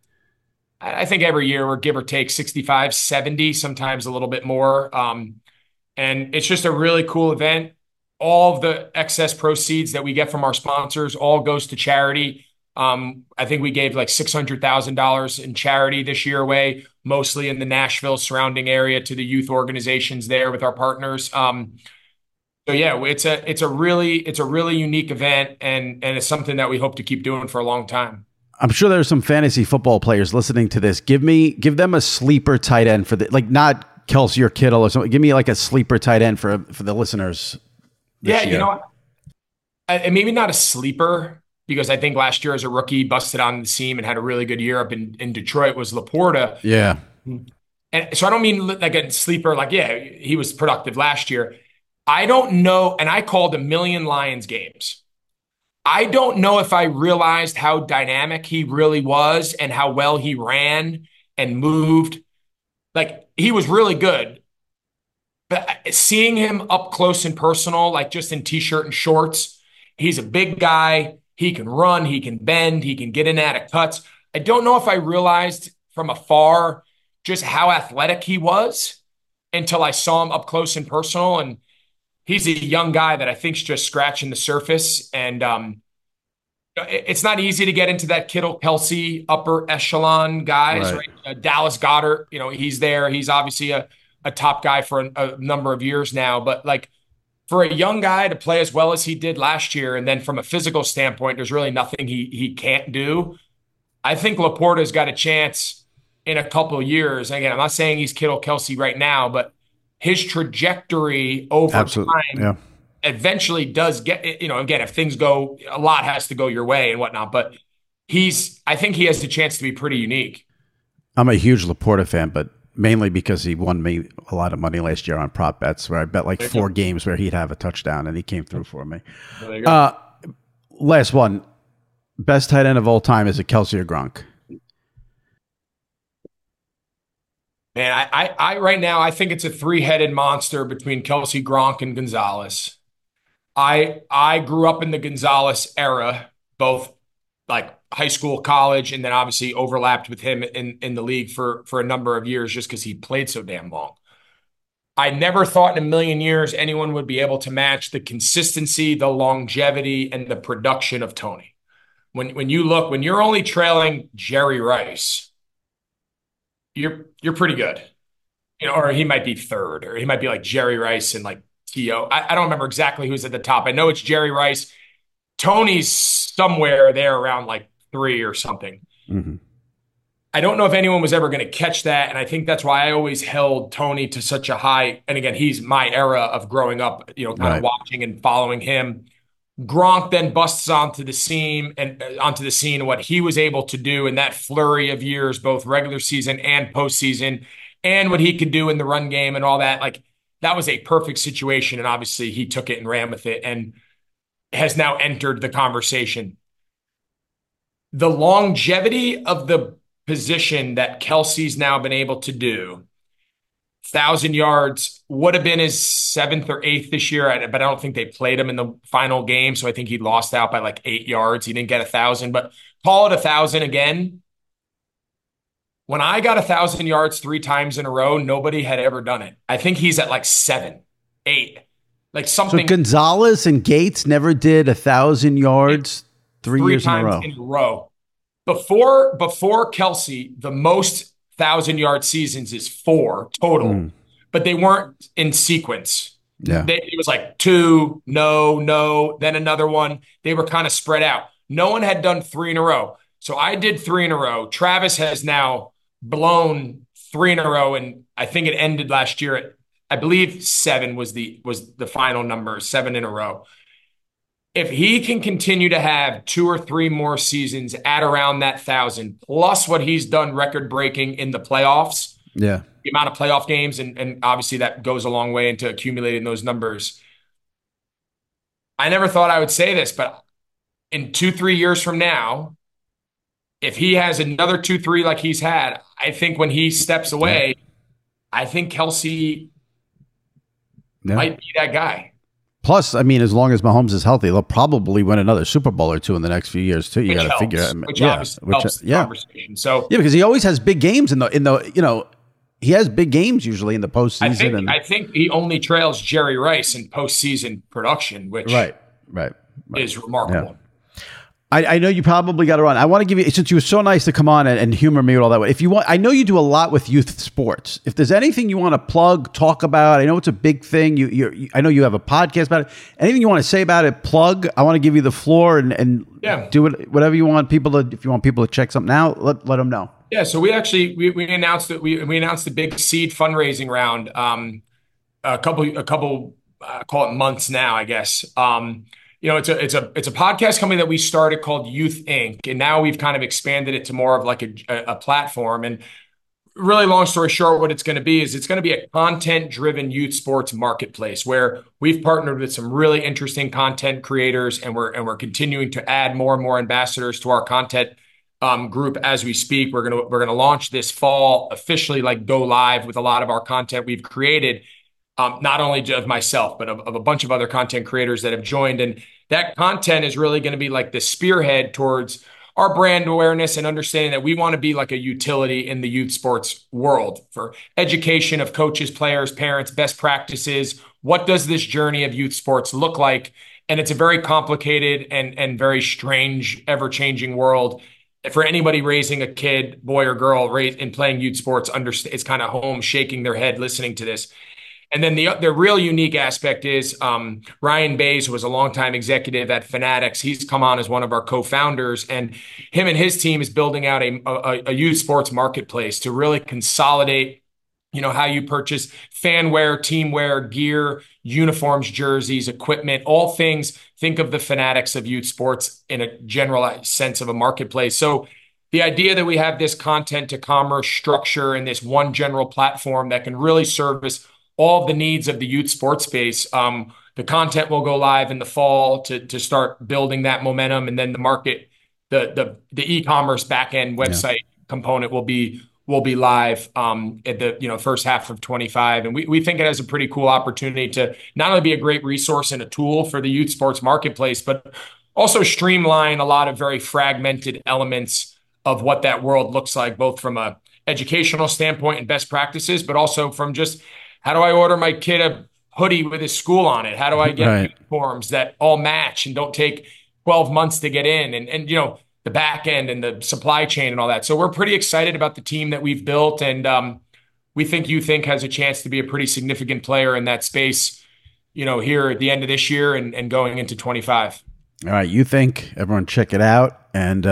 I think every year we're give or take 65, 70, sometimes a little bit more. And it's just a really cool event. all of the excess proceeds that we get from our sponsors all goes to charity. I think we gave like $600,000 in charity this year away, mostly in the Nashville surrounding area to the youth organizations there with our partners. So yeah, it's a really unique event, and it's something that we hope to keep doing for a long time. I'm sure there's some fantasy football players listening to this. Give them a sleeper tight end for not Kelsey or Kittle or something. Give me like a sleeper tight end for the listeners. Yeah, year. And maybe not a sleeper, because I think last year as a rookie busted on the seam and had a really good year up in Detroit was Laporta. Yeah. And so I don't mean like a sleeper, he was productive last year. I don't know, and I called 1,000,000 Lions games. I don't know if I realized how dynamic he really was and how well he ran and moved. Like, he was really good. But seeing him up close and personal, like just in t-shirt and shorts, he's a big guy. He can run, he can bend, he can get in and out of cuts. I don't know if I realized from afar just how athletic he was until I saw him up close and personal. And he's a young guy that I think's just scratching the surface. And it's not easy to get into that Kittle, Kelsey, upper echelon guys, right? Dallas Goedert, he's there. He's obviously a top guy for a number of years now. But like, for a young guy to play as well as he did last year, and then from a physical standpoint, there's really nothing he can't do. I think Laporta's got a chance in a couple of years. Again, I'm not saying he's Kittle, Kelsey right now, but his trajectory over time eventually does get, again, if things go, a lot has to go your way and whatnot, but I think he has the chance to be pretty unique. I'm a huge Laporta fan, but mainly because he won me a lot of money last year on prop bets, where I bet like 4 games where he'd have a touchdown, and he came through for me. Last one. Best tight end of all time, is it Kelsey or Gronk? Man, I right now, I think it's a 3-headed monster between Kelsey, Gronk, and Gonzalez. I grew up in the Gonzalez era, both like high school, college, and then obviously overlapped with him in the league for a number of years just because he played so damn long. I never thought in a million years anyone would be able to match the consistency, the longevity, and the production of Tony. When you're only trailing Jerry Rice, you're pretty good. Or he might be third, or he might be like Jerry Rice and like T.O. I don't remember exactly who's at the top. I know it's Jerry Rice. Tony's somewhere there around like 3 or something. Mm-hmm. I don't know if anyone was ever going to catch that. And I think that's why I always held Tony to such a high. And again, he's my era of growing up, kind of watching and following him. Gronk then busts onto the scene and what he was able to do in that flurry of years, both regular season and postseason, and what he could do in the run game and all that. Like, that was a perfect situation. And obviously he took it and ran with it and has now entered the conversation. The longevity of the position that Kelsey's now been able to do, 1,000 yards would have been his 7th or 8th this year, but I don't think they played him in the final game, so I think he lost out by like 8 yards. He didn't get 1,000, but call it 1,000 again. When I got 1,000 yards 3 times in a row, nobody had ever done it. I think he's at like 7, 8, like something. So Gonzalez and Gates never did 1,000 yards 3 years in a row. Before Kelsey, the most 1,000-yard seasons is 4 total, but they weren't in sequence. Yeah, It was like 2, no, then another one. They were kind of spread out. No one had done 3 in a row. So I did 3 in a row. Travis has now blown 3 in a row, and I think it ended last year at, I believe 7 was the final number, 7 in a row. If he can continue to have 2 or 3 more seasons at around that 1,000, plus what he's done record breaking in the playoffs, the amount of playoff games, and obviously that goes a long way into accumulating those numbers. I never thought I would say this, but in 2-3 years from now, if he has another 2-3 like he's had, I think when he steps away, I think Kelsey might be that guy. Plus, I mean, as long as Mahomes is healthy, they'll probably win another Super Bowl or 2 in the next few years too. You got to figure, which helps the conversation. So because he always has big games in the he has big games usually in the postseason. I think he only trails Jerry Rice in postseason production, which right. is remarkable. Yeah. I know you probably got to run. I want to give you, since you were so nice to come on and humor me with all that. If you want, I know you do a lot with youth sports. If there's anything you want to plug, talk about, I know it's a big thing. I know you have a podcast about it. Anything you want to say about it, plug. I want to give you the floor and do it, whatever you want people to. If you want people to check something out, let them know. Yeah. So we actually we announced that we announced the big seed fundraising round a couple call it months now, I guess. It's a podcast company that we started called Youth Inc. And now we've kind of expanded it to more of like a platform. And really long story short, what it's going to be is it's going to be a content-driven youth sports marketplace where we've partnered with some really interesting content creators, and we're continuing to add more and more ambassadors to our content group as we speak. We're gonna launch this fall officially, like go live with a lot of our content we've created. Not only of myself, but of a bunch of other content creators that have joined. And that content is really going to be like the spearhead towards our brand awareness and understanding that we want to be like a utility in the youth sports world for education of coaches, players, parents, best practices. What does this journey of youth sports look like? And it's a very complicated and very strange, ever-changing world. For anybody raising a kid, boy or girl, and playing youth sports, it's kind of home shaking their head listening to this. And then the real unique aspect is Ryan Bays, who was a longtime executive at Fanatics. He's come on as one of our co-founders, and him and his team is building out a youth sports marketplace to really consolidate, how you purchase fan wear, team wear, gear, uniforms, jerseys, equipment, all things. Think of the Fanatics of youth sports in a general sense of a marketplace. So the idea that we have this content to commerce structure and this one general platform that can really service all of the needs of the youth sports space. The content will go live in the fall to start building that momentum, and then the market, the e-commerce backend website component will be live at the first half of 25. And we think it has a pretty cool opportunity to not only be a great resource and a tool for the youth sports marketplace, but also streamline a lot of very fragmented elements of what that world looks like, both from a educational standpoint and best practices, but also from just how do I order my kid a hoodie with his school on it? How do I get uniforms that all match and don't take 12 months to get in? And the back end and the supply chain and all that. So we're pretty excited about the team that we've built. And we think Youth Inc. has a chance to be a pretty significant player in that space, here at the end of this year and going into 25. All right. Youth Inc. Everyone check it out. And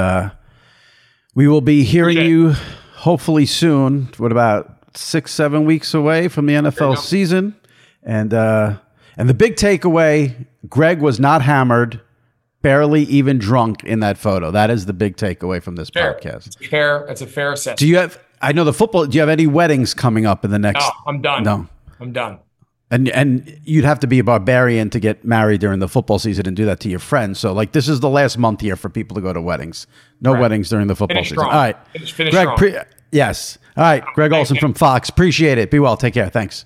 we will be hearing you hopefully soon. What about 6-7 weeks away from the NFL season, and the big takeaway: Greg was not hammered, barely even drunk in that photo. That is the big takeaway from this podcast. It's a fair assessment. Do you have? I know the football. Do you have any weddings coming up in the next? No, I'm done. No, I'm done. And you'd have to be a barbarian to get married during the football season and do that to your friends. So this is the last month here for people to go to weddings. No weddings during the football season. All right, finish Greg. Yes. All right. Greg Olsen from Fox. Appreciate it. Be well. Take care. Thanks.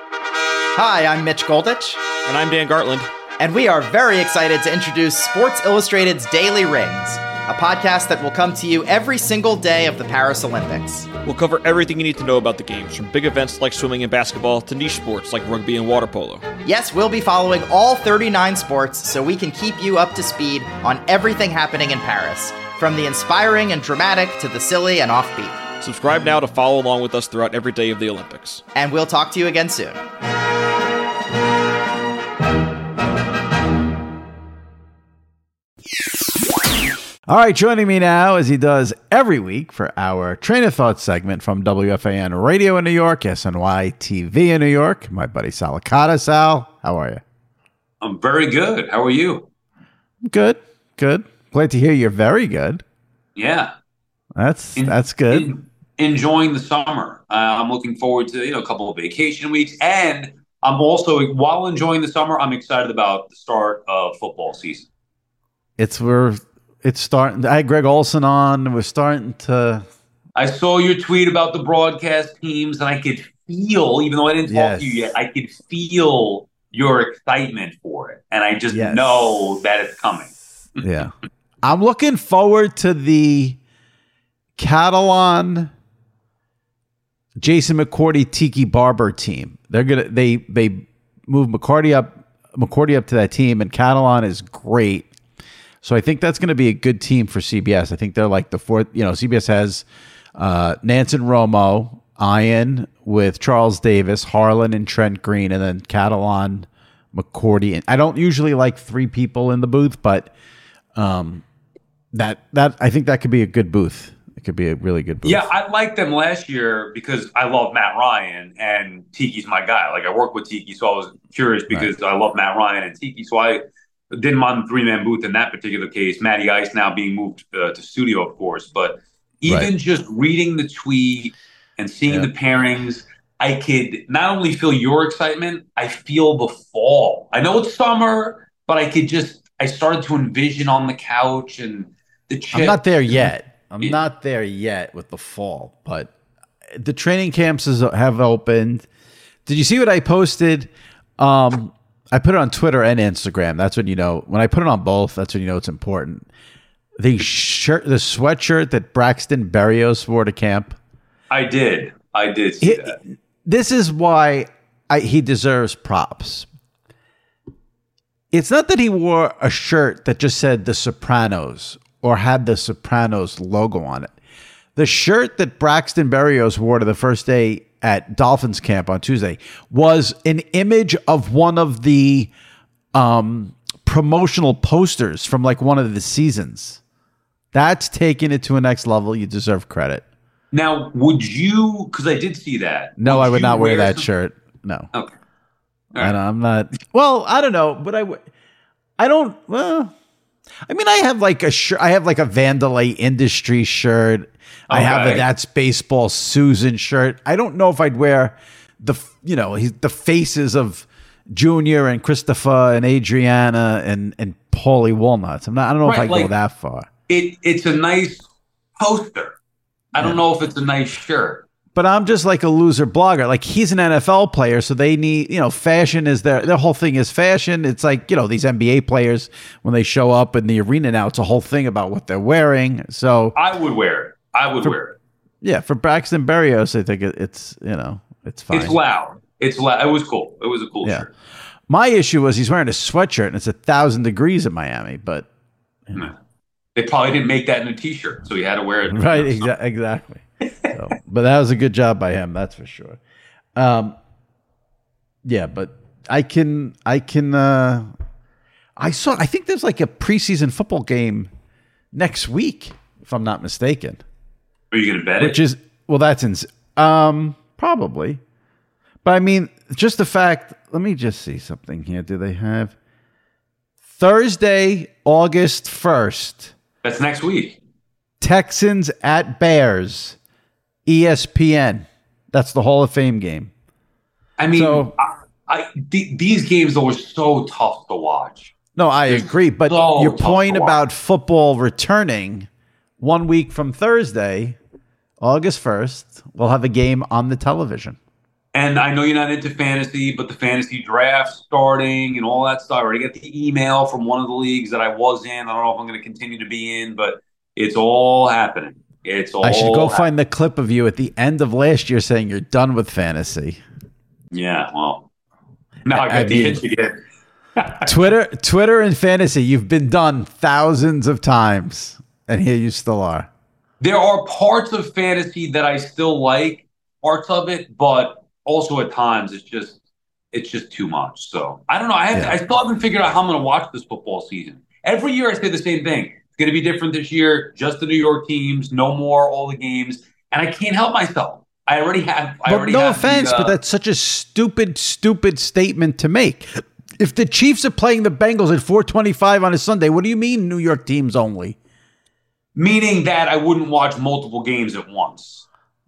Hi, I'm Mitch Goldich. And I'm Dan Gartland. And we are very excited to introduce Sports Illustrated's Daily Rings, a podcast that will come to you every single day of the Paris Olympics. We'll cover everything you need to know about the games, from big events like swimming and basketball to niche sports like rugby and water polo. Yes, we'll be following all 39 sports so we can keep you up to speed on everything happening in Paris, from the inspiring and dramatic to the silly and offbeat. Subscribe now to follow along with us throughout every day of the Olympics. And we'll talk to you again soon. All right, joining me now, as he does every week, for our Train of Thought segment from WFAN Radio in New York, SNY TV in New York, my buddy Sal Licata. Sal, how are you? I'm very good. How are you? Good. Glad to hear you're very good. Yeah. That's good. Enjoying the summer. I'm looking forward to a couple of vacation weeks, and I'm also, while enjoying the summer, I'm excited about the start of football season. It's starting. I had Greg Olsen on. We're starting to. I saw your tweet about the broadcast teams, and I could feel, even though I didn't talk to you yet, I could feel your excitement for it, and I just know that it's coming. Yeah, I'm looking forward to the Catalan Jason McCourty, Tiki Barber team. They move McCourty up to that team, and Catalan is great. So I think that's going to be a good team for CBS. I think they're like the fourth. CBS has Nansen Romo, Ian with Charles Davis, Harlan and Trent Green, and then Catalan, McCourty. And I don't usually like three people in the booth, but that I think that could be a good booth. It could be a really good booth. Yeah, I liked them last year because I love Matt Ryan and Tiki's my guy. Like I work with Tiki, so I was curious because I love Matt Ryan and Tiki. So I didn't mind the three-man booth in that particular case. Matty Ice now being moved to studio, of course. But even just reading the tweet and seeing the pairings, I could not only feel your excitement, I feel the fall. I know it's summer, but I started to envision on the couch and the chip. I'm not there yet. I'm not there yet with the fall, but the training camps have opened. Did you see what I posted? I put it on Twitter and Instagram. That's when you know. When I put it on both, that's when you know it's important. The sweatshirt that Braxton Berrios wore to camp. I did see that. This is why he deserves props. It's not that he wore a shirt that just said The Sopranos or had the Sopranos logo on it. The shirt that Braxton Berrios wore to the first day at Dolphins camp on Tuesday was an image of one of the promotional posters from like one of the seasons. That's taking it to a next level. You deserve credit. Now, would you, because I did see that. No, I would not wear that shirt. No. Okay. Right. And I'm not, well, I don't know, but I don't, well, I mean, I have like a shirt, I have like a Vandelay Industry shirt. Okay. I have a That's Baseball Susan shirt. I don't know if I'd wear the faces of Junior and Christopher and Adriana and Paulie Walnuts. I don't know if I go that far. It's a nice poster. I don't know if it's a nice shirt. But I'm just like a loser blogger. Like he's an NFL player, so they need, fashion is their whole thing is fashion. It's like, these NBA players, when they show up in the arena now, it's a whole thing about what they're wearing. So I would wear it. Wear it. Yeah, for Braxton Berrios, I think it's fine. It's loud. It's loud. It was cool. It was a cool shirt. My issue was he's wearing a sweatshirt and it's 1,000 degrees in Miami, but they probably didn't make that in a t-shirt, so he had to wear it. Right, exactly. So, but that was a good job by him, that's for sure. But I think there's like a preseason football game next week, if I'm not mistaken. Are you going to bet it? That's probably. But I mean, just the fact, let me just see something here. Do they have Thursday, August 1st? That's next week. Texans at Bears, ESPN. That's the Hall of Fame game. I mean, these games are so tough to watch. No, I agree. But your point about football returning 1 week from Thursday, August 1st, we'll have a game on the television. And I know you're not into fantasy, but the fantasy draft starting and all that stuff. I already got the email from one of the leagues that I was in. I don't know if I'm going to continue to be in, but it's all happening. I should go find the clip of you at the end of last year saying you're done with fantasy. Yeah, well, now I got the itch again. Twitter and fantasy, you've been done thousands of times, and here you still are. There are parts of fantasy that I still like, parts of it, but also at times it's just too much. So I don't know. I still haven't figured out how I'm going to watch this football season. Every year I say the same thing. It's going to be different this year. Just the New York teams, no more all the games, and I can't help myself. No offense, but that's such a stupid statement to make. If the Chiefs are playing the Bengals at 4:25 on a Sunday, what do you mean New York teams only? Meaning that I wouldn't watch multiple games at once.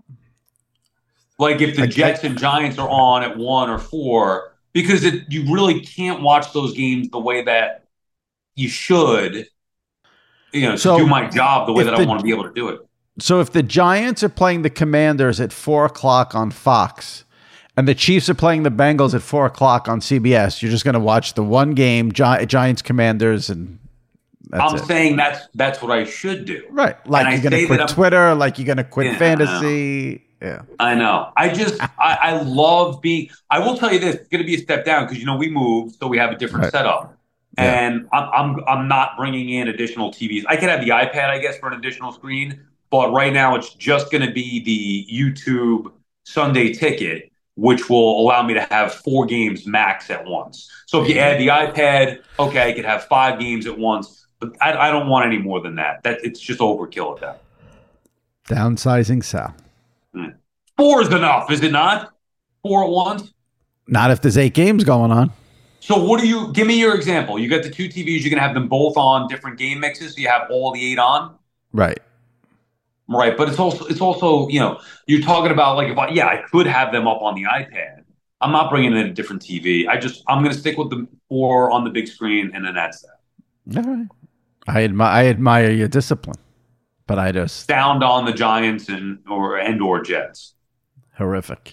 Like if the Jets and Giants are on at 1 or 4, because you really can't watch those games the way that you should, to do my job the way that I want to be able to do it. So if the Giants are playing the Commanders at 4 o'clock on Fox and the Chiefs are playing the Bengals at 4 o'clock on CBS, you're just going to watch the one game, Giants, Commanders, and I'm saying that's what I should do. Right. Like you're going to quit Twitter, like you're going to quit fantasy. Yeah. I know. I love being. I will tell you this: it's going to be a step down because we moved, so we have a different setup, and I'm not bringing in additional TVs. I can have the iPad, I guess, for an additional screen, but right now it's just going to be the YouTube Sunday Ticket, which will allow me to have 4 games max at once. So if you add the iPad, okay, I could have 5 games at once, but I don't want any more than that. It's just overkill at that. Downsizing Sal. 4 is enough, is it not? 4 at once? Not if there's 8 games going on. So give me your example. You got the 2 TVs, you're going to have them both on different game mixes, so you have all the 8 on? Right. Right, but it's also you're talking about like I could have them up on the iPad. I'm not bringing in a different TV. I'm going to stick with the 4 on the big screen, and then that's that. All right. I admire your discipline, but I just sound on the Giants or Jets. Horrific.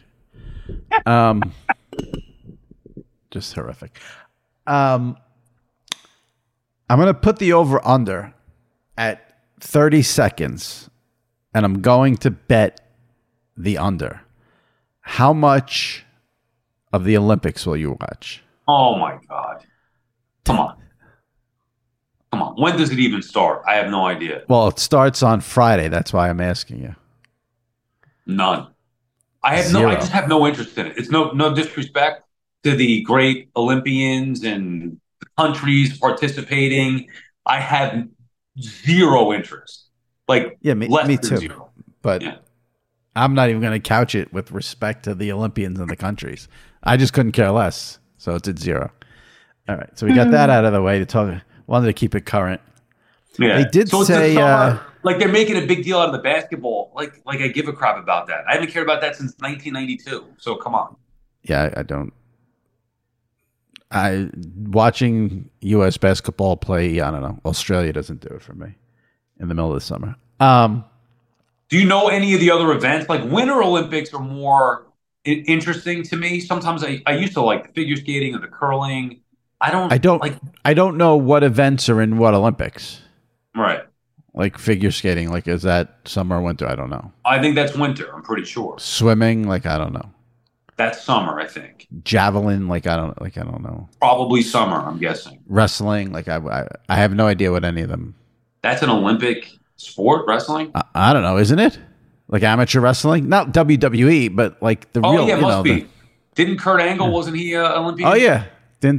Just horrific. I'm going to put the over under at 30 seconds. And I'm going to bet the under. How much of the Olympics will you watch? Oh, my God. Come on. When does it even start? I have no idea. Well, it starts on Friday. That's why I'm asking you. None. I just have no interest in it. It's no disrespect to the great Olympians and the countries participating. I have zero interest. Me too. 0. But I'm not even going to couch it with respect to the Olympians and the countries. I just couldn't care less. So it's at 0. All right. So we got that out of the way wanted to keep it current. Yeah. They did say they're making a big deal out of the basketball. Like I give a crap about that. I haven't cared about that since 1992. So come on. Yeah, I don't. Watching U.S. basketball play, I don't know. Australia doesn't do it for me. In the middle of the summer. Do you know any of the other events? Like Winter Olympics are more interesting to me. Sometimes I used to like the figure skating or the curling. I don't know what events are in what Olympics. Right. Like figure skating, like is that summer or winter? I don't know. I think that's winter, I'm pretty sure. Swimming, I don't know. That's summer, I think. Javelin, I don't know. Probably summer, I'm guessing. Wrestling, I have no idea what any of them. That's an Olympic sport, wrestling? I don't know, isn't it? Like amateur wrestling? Not WWE, but like the real. Oh, yeah, must be. Didn't Kurt Angle, wasn't he Olympian? Oh, yeah.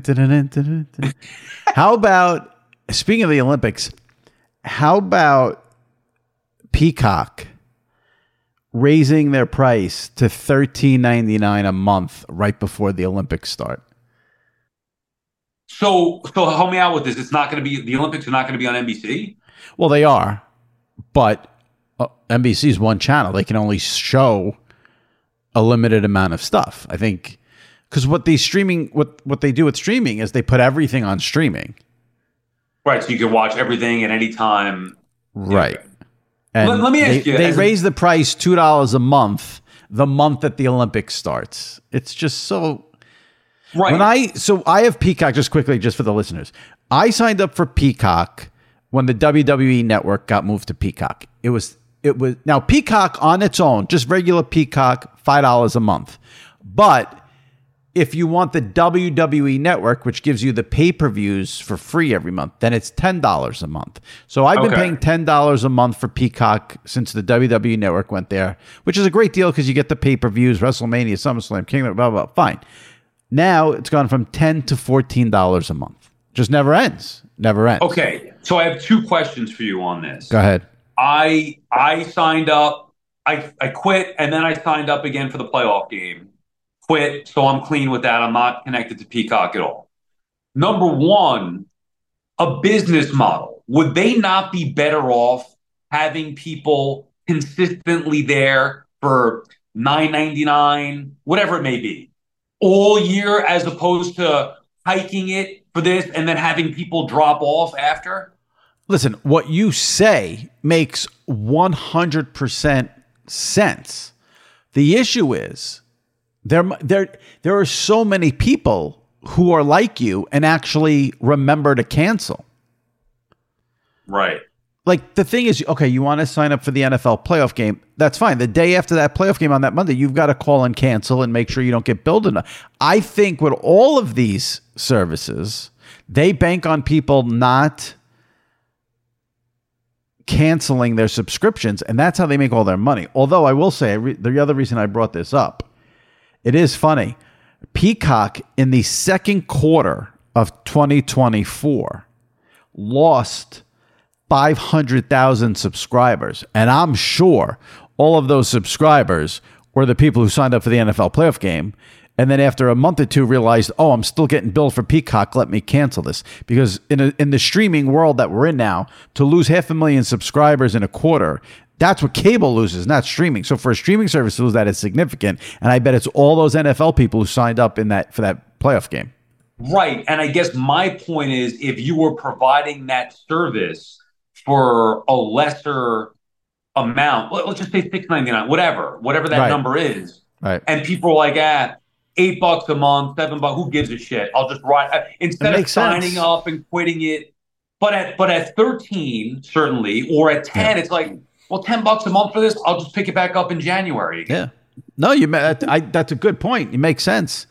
How about, speaking of the Olympics, how about Peacock raising their price to $13.99 a month right before the Olympics start? So help me out with this. The Olympics are not going to be on NBC? Well, they are, but NBC is one channel. They can only show a limited amount of stuff. I think because what they do with streaming is they put everything on streaming. Right, so you can watch everything at any time. Right. And let me ask you. They raise the price $2 a month the month that the Olympics starts. It's just so. Right. I have Peacock, just quickly, just for the listeners. I signed up for Peacock when the WWE network got moved to Peacock. It was now Peacock on its own, just regular Peacock, $5 a month. But if you want the WWE network, which gives you the pay-per-views for free every month, then it's $10 a month. So I've been paying $10 a month for Peacock since the WWE network went there, which is a great deal because you get the pay-per-views, WrestleMania, SummerSlam, Kingdom, blah, blah, blah. Fine. Now it's gone from $10 to $14 a month. Just never ends. Never ends. Okay. So I have 2 questions for you on this. Go ahead. I signed up. I quit, and then I signed up again for the playoff game. Quit, so I'm clean with that. I'm not connected to Peacock at all. Number 1, a business model. Would they not be better off having people consistently there for $9.99, whatever it may be, all year, as opposed to hiking it for this and then having people drop off after? Listen, what you say makes 100% sense. The issue is there are so many people who are like you and actually remember to cancel. Right. like the thing is, okay, you want to sign up for the NFL playoff game. That's fine. The day after that playoff game on that Monday, you've got to call and cancel and make sure you don't get billed enough. I think with all of these services, they bank on people not canceling their subscriptions, and that's how they make all their money. Although I will say, the other reason I brought this up, it is funny. Peacock in the second quarter of 2024 lost 500,000 subscribers. And I'm sure all of those subscribers were the people who signed up for the NFL playoff game. And then after a month or two realized, oh, I'm still getting billed for Peacock. Let me cancel this. Because in the streaming world that we're in now, to lose 500,000 subscribers in a quarter, that's what cable loses, not streaming. So for a streaming service to lose that is significant. And I bet it's all those NFL people who signed up for that playoff game. Right. And I guess my point is, if you were providing that service for a lesser amount, let's just say $6.99, whatever that number is. Right. And people are like, $8 a month, $7, who gives a shit? I'll just ride instead of signing up and quitting it. But at 13, certainly, or at 10, it's like, well, $10 a month for this, I'll just pick it back up in January again. Yeah. No, that's a good point. It makes sense.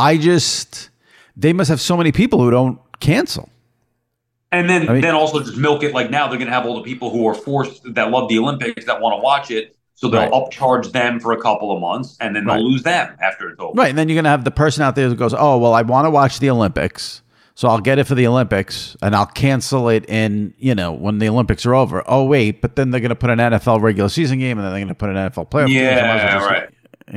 They must have so many people who don't cancel. And then also just milk it. Like now they're going to have all the people who are forced, that love the Olympics, that want to watch it. So they'll upcharge them for a couple of months, and then they'll lose them after it's over. Right, and then you're going to have the person out there who goes, oh, well, I want to watch the Olympics, so I'll get it for the Olympics, and I'll cancel it when the Olympics are over. Oh, wait, but then they're going to put an NFL regular season game, and then they're going to put an NFL playoff game. Yeah, right.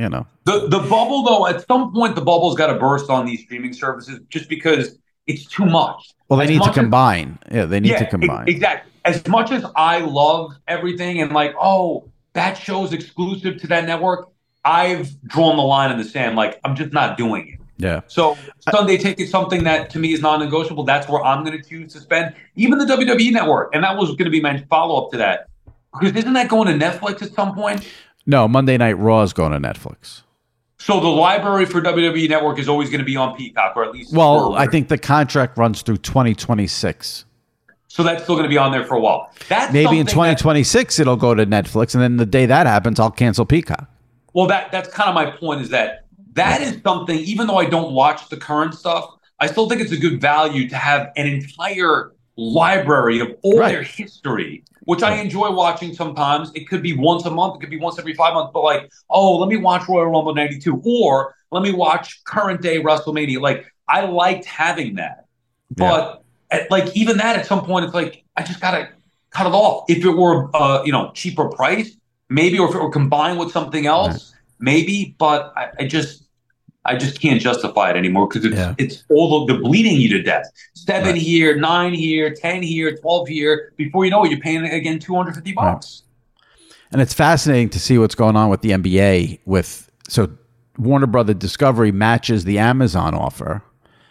The bubble, though, at some point, the bubble's got to burst on these streaming services just because it's too much. Well, they need to combine. They need to combine. Exactly. As much as I love everything and like, oh, that show's exclusive to that network, I've drawn the line in the sand. Like, I'm just not doing it. Yeah. So Sunday Ticket, something that to me is non-negotiable. That's where I'm going to choose to spend. Even the WWE Network. And that was going to be my follow-up to that. Because isn't that going to Netflix at some point? No, Monday Night Raw is going to Netflix. So the library for WWE Network is always going to be on Peacock, or at least... Well, I think the contract runs through 2026. So that's still going to be on there for a while. Maybe in 2026 it'll go to Netflix, and then the day that happens, I'll cancel Peacock. Well, that's kind of my point, is that is something, even though I don't watch the current stuff, I still think it's a good value to have an entire library of all their history, which I enjoy watching sometimes. It could be once a month. It could be once every 5 months. But like, oh, let me watch Royal Rumble 92, or let me watch current day WrestleMania. Like, I liked having that. But like even that, at some point, it's like, I just got to cut it off. If it were, cheaper price, maybe, or if it were combined with something else, maybe. But I just can't justify it anymore, because it's all the bleeding you to death. 7 here, 9 here, 10 here, 12 here. Before you know it, you're paying again $250. Right. And it's fascinating to see what's going on with the NBA. So Warner Brothers Discovery matches the Amazon offer.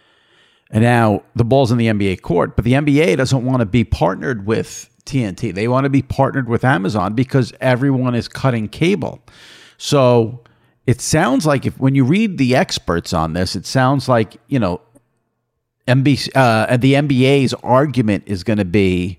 And now the ball's in the NBA court, but the NBA doesn't want to be partnered with TNT. They want to be partnered with Amazon because everyone is cutting cable. So it sounds like, when you read the experts on this, it sounds like, the NBA's argument is going to be,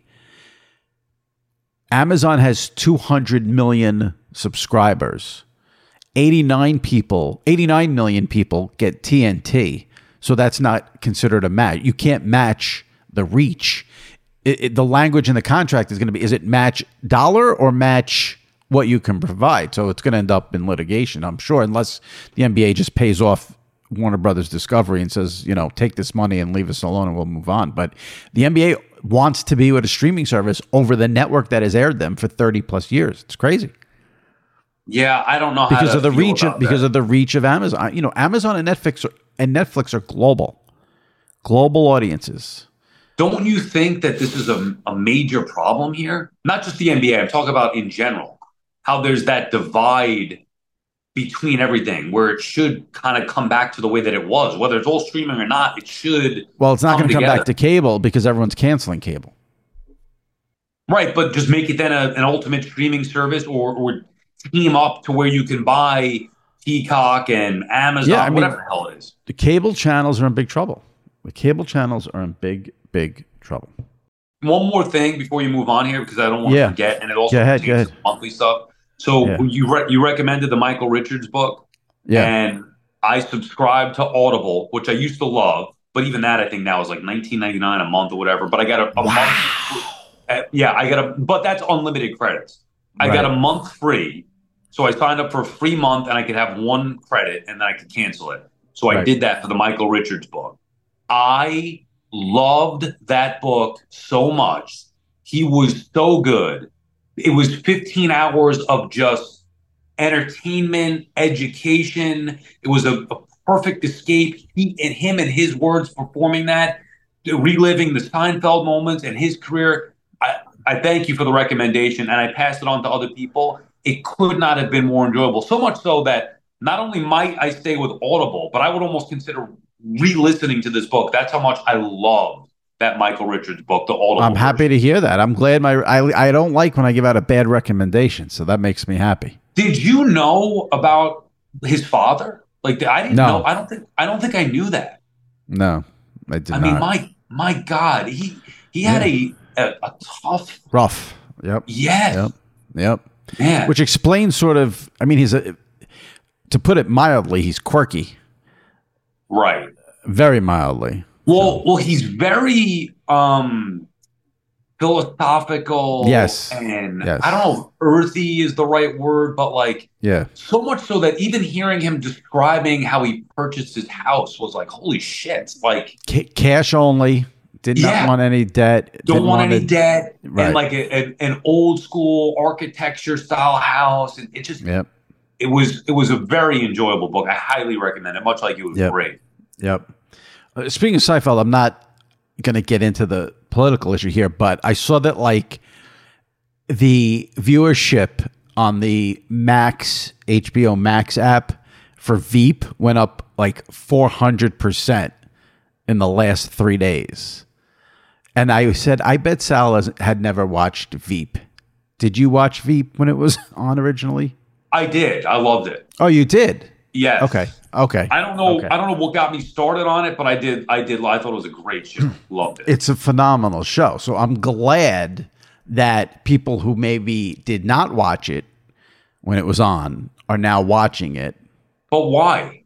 Amazon has 200 million subscribers. 89 million people get TNT. So that's not considered a match. You can't match the reach. The language in the contract is going to be, is it match dollar or match what you can provide? So it's going to end up in litigation, I'm sure, unless the NBA just pays off Warner Brothers Discovery and says, take this money and leave us alone and we'll move on. But the NBA wants to be with a streaming service over the network that has aired them for 30 plus years. It's crazy. Yeah, I don't know how because of the reach of the reach of Amazon. Amazon and Netflix are global audiences. Don't you think that this is a major problem here? Not just the NBA. I'm talking about in general, how there's that divide between everything, where it should kind of come back to the way that it was, whether it's all streaming or not. It should. Well, it's not going to come back to cable because everyone's canceling cable. Right, but just make it then an ultimate streaming service, or team up to where you can buy Peacock and Amazon, whatever the hell it is. The cable channels are in big trouble. The cable channels are in big, big trouble. one more thing before you move on here, because I don't want to forget, and it also contains some monthly stuff. So you recommended the Michael Richards book, and I subscribed to Audible, which I used to love, but even that I think now is like $19.99 a month or whatever. But I got a month. But that's unlimited credits. I got a month free, so I signed up for a free month, and I could have one credit, and then I could cancel it. So I did that for the Michael Richards book. I loved that book so much. He was so good. It was 15 hours of just entertainment, education. It was a perfect escape. Him and his words performing that, reliving the Seinfeld moments and his career. I thank you for the recommendation, and I passed it on to other people. It could not have been more enjoyable. So much so that not only might I stay with Audible, but I would almost consider re-listening to this book. That's how much I love that Michael Richards book, the Audible. I'm happy to hear that. I'm glad I don't like when I give out a bad recommendation, so that makes me happy. Did you know about his father? Like I didn't know. I don't think I knew that. No, I did not. I mean, my God, he had a tough, rough. Yep. Yes. Yep. Yeah. Which explains sort of. I mean, to put it mildly, he's quirky. Right. Very mildly. Well, he's very philosophical. Yes. And I don't know if earthy is the right word, but so much so that even hearing him describing how he purchased his house was like, holy shit. Like cash only. Did not want any debt. Don't want any debt. Right. And like an old school architecture style house. And it just, it was a very enjoyable book. I highly recommend it. Much like you, it was great. Yep. Speaking of Seinfeld, I'm not going to get into the political issue here, but I saw that like the viewership on the HBO Max app for Veep went up like 400% in the last 3 days. And I said, I bet Sal had never watched Veep. Did you watch Veep when it was on originally? I did. I loved it. Oh, you did? Yes. Okay. I don't know. Okay. I don't know what got me started on it, but I did. I thought it was a great show. Loved it. It's a phenomenal show. So I'm glad that people who maybe did not watch it when it was on are now watching it. But why?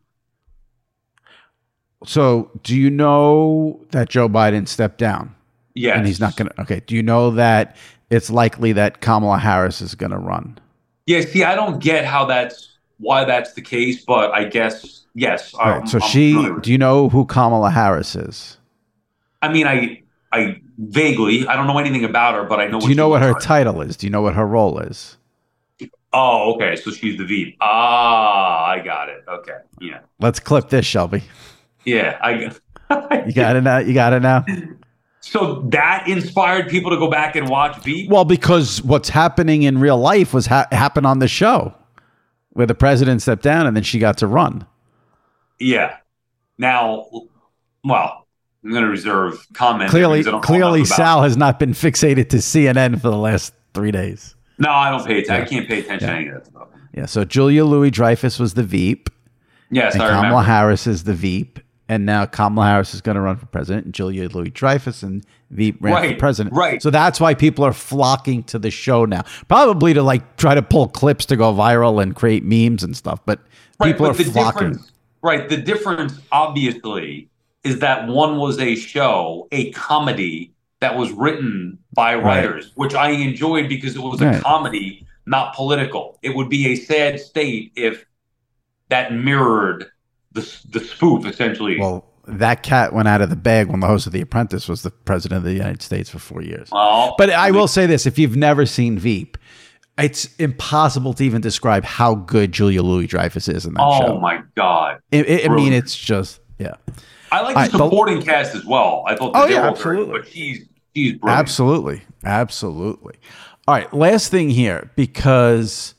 So do you know that Joe Biden stepped down? Yes. And he's not going to. Okay. Do you know that it's likely that Kamala Harris is going to run? Yeah. See, I don't get why that's the case, but I guess, yes. Right. So do you know who Kamala Harris is? I mean, I vaguely, I don't know anything about her, but I know. Do you know what her title is? Do you know what her role is? Oh, okay. So she's the Veep. I got it. Okay. Yeah. Let's clip this, Shelby. Yeah. You got it now? You got it now? So that inspired people to go back and watch Veep? Well, because what's happening in real life was happened on the show, where the president stepped down and then she got to run. Yeah. Now, well, I'm going to reserve comments. Clearly, Sal has not been fixated to CNN for the last 3 days. No, I don't pay attention. I can't pay attention to any of that stuff. Yeah. So Julia Louis-Dreyfus was the Veep. Yes, and I remember. Kamala Harris is the Veep. And now Kamala Harris is going to run for president, and Julia Louis-Dreyfus and Veep ran for president. Right. So that's why people are flocking to the show now. Probably to like try to pull clips to go viral and create memes and stuff. But people are flocking. Right. The difference, obviously, is that one was a show, a comedy that was written by writers, which I enjoyed because it was a comedy, not political. It would be a sad state if that mirrored the spoof, essentially. Well, that cat went out of the bag when the host of The Apprentice was the president of the United States for 4 years. But I will say this, if you've never seen Veep, it's impossible to even describe how good Julia Louis-Dreyfus is in that show. Oh, my God. I mean, it's just, I like the supporting cast as well. I thought they were absolutely. But she's brilliant. Absolutely. All right, last thing here, because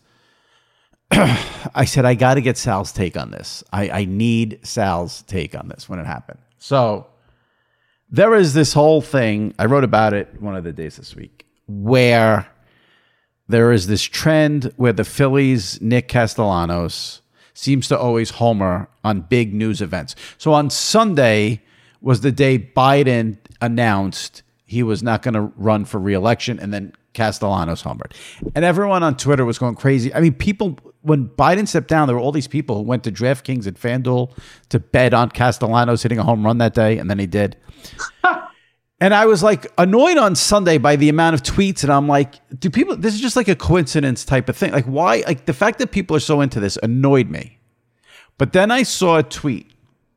I said I got to get Sal's take on this. I need Sal's take on this when it happened. So there is this whole thing, I wrote about it one of the days this week, where there is this trend where the Phillies' Nick Castellanos seems to always homer on big news events. So on Sunday was the day Biden announced he was not going to run for re-election, and then Castellanos homered. And everyone on Twitter was going crazy. I mean, people, when Biden stepped down, there were all these people who went to DraftKings and FanDuel to bet on Castellanos hitting a home run that day, and then he did. And I was like annoyed on Sunday by the amount of tweets, and I'm like, do people, this is just like a coincidence type of thing. Like, why? Like, the fact that people are so into this annoyed me. But then I saw a tweet,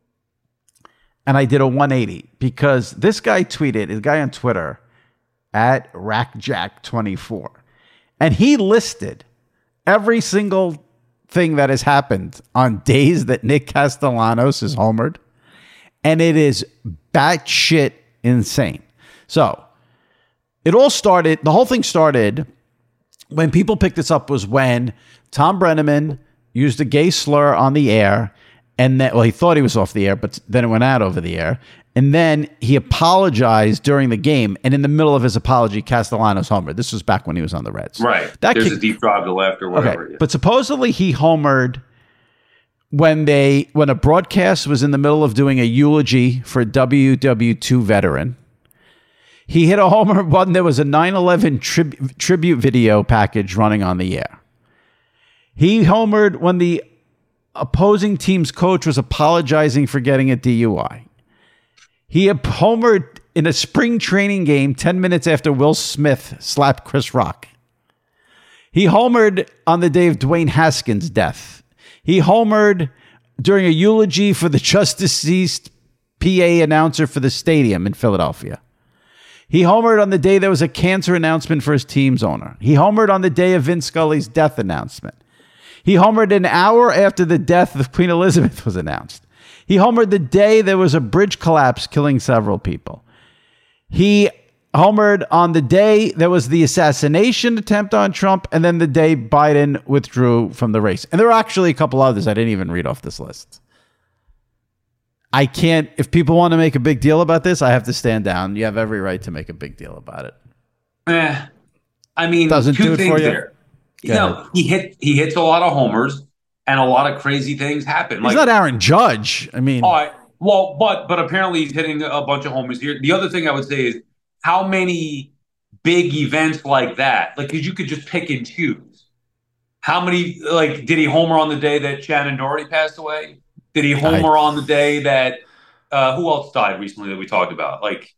and I did a 180, because this guy tweeted, a guy on Twitter, at RackJack24, and he listed every single thing that has happened on days that Nick Castellanos is homered, and it is batshit insane. So it all started, the whole thing started when people picked this up was when Tom Brenneman used a gay slur on the air, and then, well, he thought he was off the air, but then it went out over the air. And then he apologized during the game, and in the middle of his apology, Castellanos homered. This was back when he was on the Reds. Right. There's a deep drive to left or whatever. Okay. But supposedly he homered when a broadcast was in the middle of doing a eulogy for a WW2 veteran. He hit a homer when there was a 9/11 tribute video package running on the air. He homered when the opposing team's coach was apologizing for getting a DUI. He homered in a spring training game 10 minutes after Will Smith slapped Chris Rock. He homered on the day of Dwayne Haskins' death. He homered during a eulogy for the just deceased PA announcer for the stadium in Philadelphia. He homered on the day there was a cancer announcement for his team's owner. He homered on the day of Vin Scully's death announcement. He homered an hour after the death of Queen Elizabeth was announced. He homered the day there was a bridge collapse killing several people. He homered on the day there was the assassination attempt on Trump, and then the day Biden withdrew from the race. And there are actually a couple others I didn't even read off this list. I can't, if people want to make a big deal about this, I have to stand down. You have every right to make a big deal about it. I mean, doesn't two do it things for you. there. No, he hits a lot of homers, and a lot of crazy things happen. He's not Aaron Judge. I mean, all right, well, but apparently he's hitting a bunch of homers here. The other thing I would say is how many big events like that, like, because you could just pick and choose. How many, like, did he homer on the day that Shannon Doherty passed away? Did he homer on the day that who else died recently that we talked about? Like,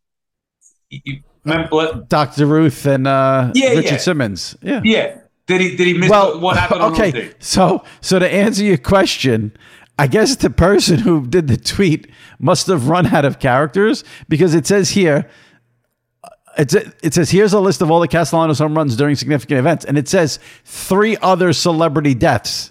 remember Dr. Ruth and Richard Simmons. Yeah. Did he miss what happened on those days? So to answer your question, I guess the person who did the tweet must have run out of characters, because it says here, it says, here's a list of all the Castellanos home runs during significant events. And it says 3 other celebrity deaths.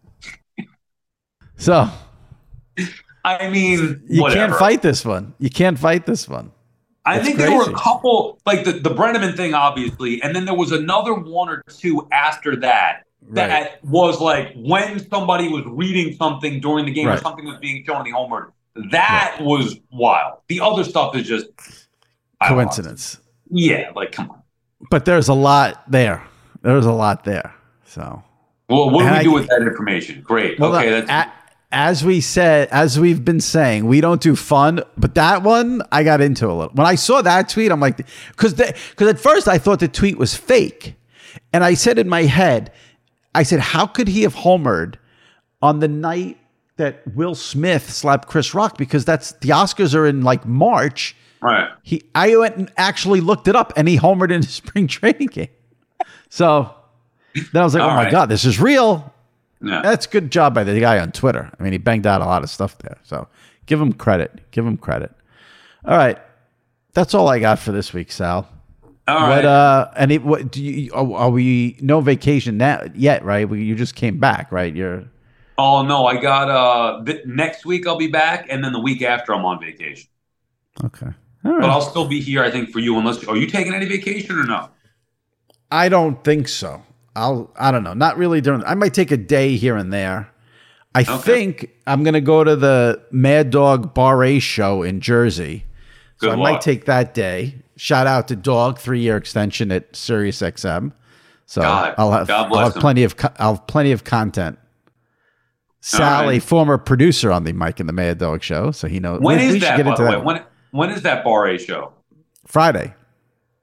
So, I mean, you whatever. can't fight this one. You can't fight this one. I think there were a couple, like the Brenneman thing, obviously. And then there was another one or two after that. That was like when somebody was reading something during the game or something was being shown in the homer. That was wild. The other stuff is just coincidence. Yeah, like, come on. But there's a lot there. There's a lot there. So, well, what do we do with that information? Great. Well, okay, that's as we've been saying, we don't do fun, but that one I got into a little. When I saw that tweet, I'm like, because at first I thought the tweet was fake, and I said in my head, I said, how could he have homered on the night that Will Smith slapped Chris Rock? Because the Oscars are in like March. Right. I went and actually looked it up, and he homered in a spring training game. So then I was like, oh my God, this is real. Yeah. That's a good job by the guy on Twitter. I mean, he banged out a lot of stuff there. So give him credit. Give him credit. All right. That's all I got for this week, Sal. All right. Are we no vacation now yet, right? You just came back, right? Oh, no. I got next week I'll be back, and then the week after I'm on vacation. Okay. All right. But I'll still be here, I think, for you. Are you taking any vacation or no? I don't think so. I don't know. Not really I might take a day here and there. I think I'm going to go to the Mad Dog Bar A show in Jersey. So I might take that day. Shout out to Dog, 3-year extension at Sirius XM. So I'll have plenty of content. Sal, a former producer on the Mike and the Mad Dog show, so he knows. When is that, by the way? When is that Bar A show? Friday.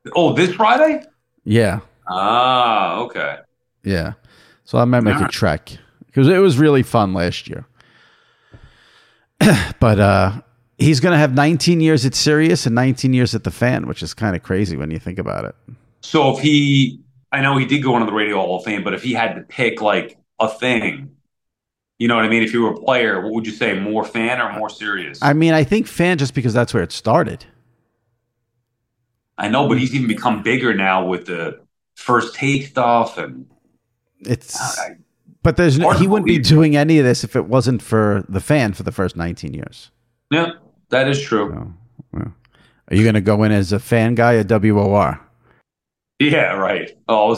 Oh, this Friday? Yeah. Ah, okay. Yeah. So I might make a trek because it was really fun last year. But he's going to have 19 years at Sirius and 19 years at the Fan, which is kind of crazy when you think about it. So I know he did go into the Radio Hall of Fame, but if he had to pick like a thing, you know what I mean? If you were a player, what would you say? More Fan or more Sirius? I mean, I think Fan just because that's where it started. I know, but he's even become bigger now with the First Take stuff, and but he wouldn't be doing any of this if it wasn't for the Fan for the first 19 years. Yeah, that is true. So, well, are you going to go in as a Fan guy at WOR? Yeah, right. Oh,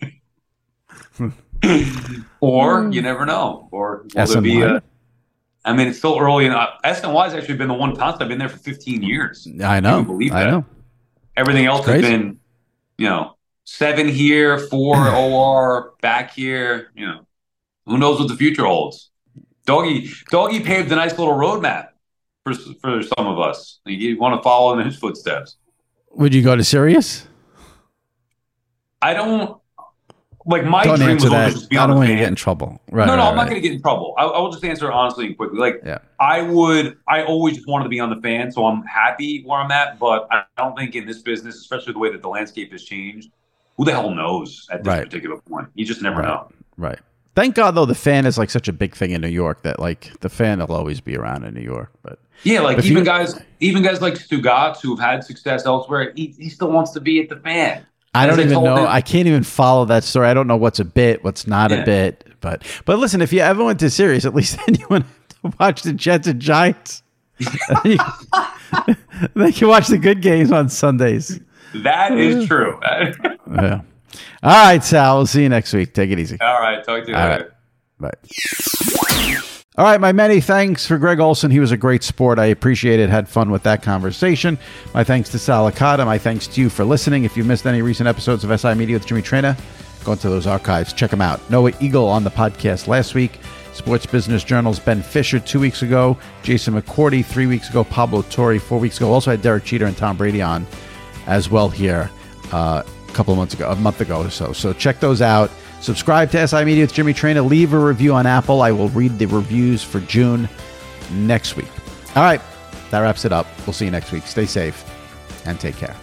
or you never know. Or will there be I mean, it's still early, and SNY has actually been the one constant. I've been there for 15 years. I know. You can believe that. I know. Everything else has been, 7 here, 4 OR, back here. Who knows what the future holds? Doggy paved a nice little roadmap for some of us. You want to follow in his footsteps. Would you go to Sirius? I don't. Like, my don't dream was always that. to be I on don't the want Fan. to get in trouble. Right, no, right, I'm not going to get in trouble. I will just answer honestly and quickly. Like, yeah. I always just wanted to be on the Fan, so I'm happy where I'm at. But I don't think in this business, especially the way that the landscape has changed, who the hell knows at this particular point? You just never know. Right. Thank God, though, the Fan is like such a big thing in New York that like the Fan will always be around in New York. But yeah, like even guys like Stugotz who've had success elsewhere, he still wants to be at the Fan. I don't even know. I can't even follow that story. I don't know what's a bit, what's not a bit. But listen, if you ever went to Sirius, at least then you went to watch the Jets and Giants. Then you watch the good games on Sundays. That is true. Yeah. All right, Sal. We'll see you next week. Take it easy. All right. Talk to you later. Right. Bye. All right, my many thanks for Greg Olsen. He was a great sport. I appreciate it. Had fun with that conversation. My thanks to Sal Licata. My thanks to you for listening. If you missed any recent episodes of SI Media with Jimmy Traina, go into those archives. Check them out. Noah Eagle on the podcast last week. Sports Business Journal's Ben Fisher 2 weeks ago. Jason McCourty 3 weeks ago. Pablo Torre 4 weeks ago. Also had Derek Jeter and Tom Brady on as well here a month ago or so. So check those out. Subscribe to SI Media with Jimmy Traina. Leave a review on Apple. I will read the reviews for June next week. All right. That wraps it up. We'll see you next week. Stay safe and take care.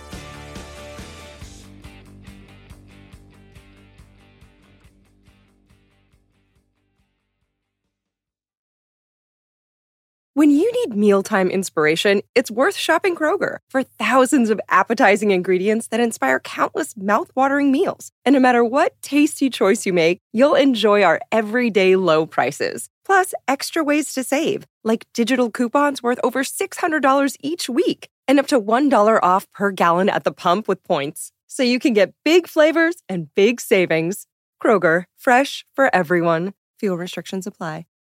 When you need mealtime inspiration, it's worth shopping Kroger for thousands of appetizing ingredients that inspire countless mouth-watering meals. And no matter what tasty choice you make, you'll enjoy our everyday low prices. Plus, extra ways to save, like digital coupons worth over $600 each week and up to $1 off per gallon at the pump with points. So you can get big flavors and big savings. Kroger, fresh for everyone. Fuel restrictions apply.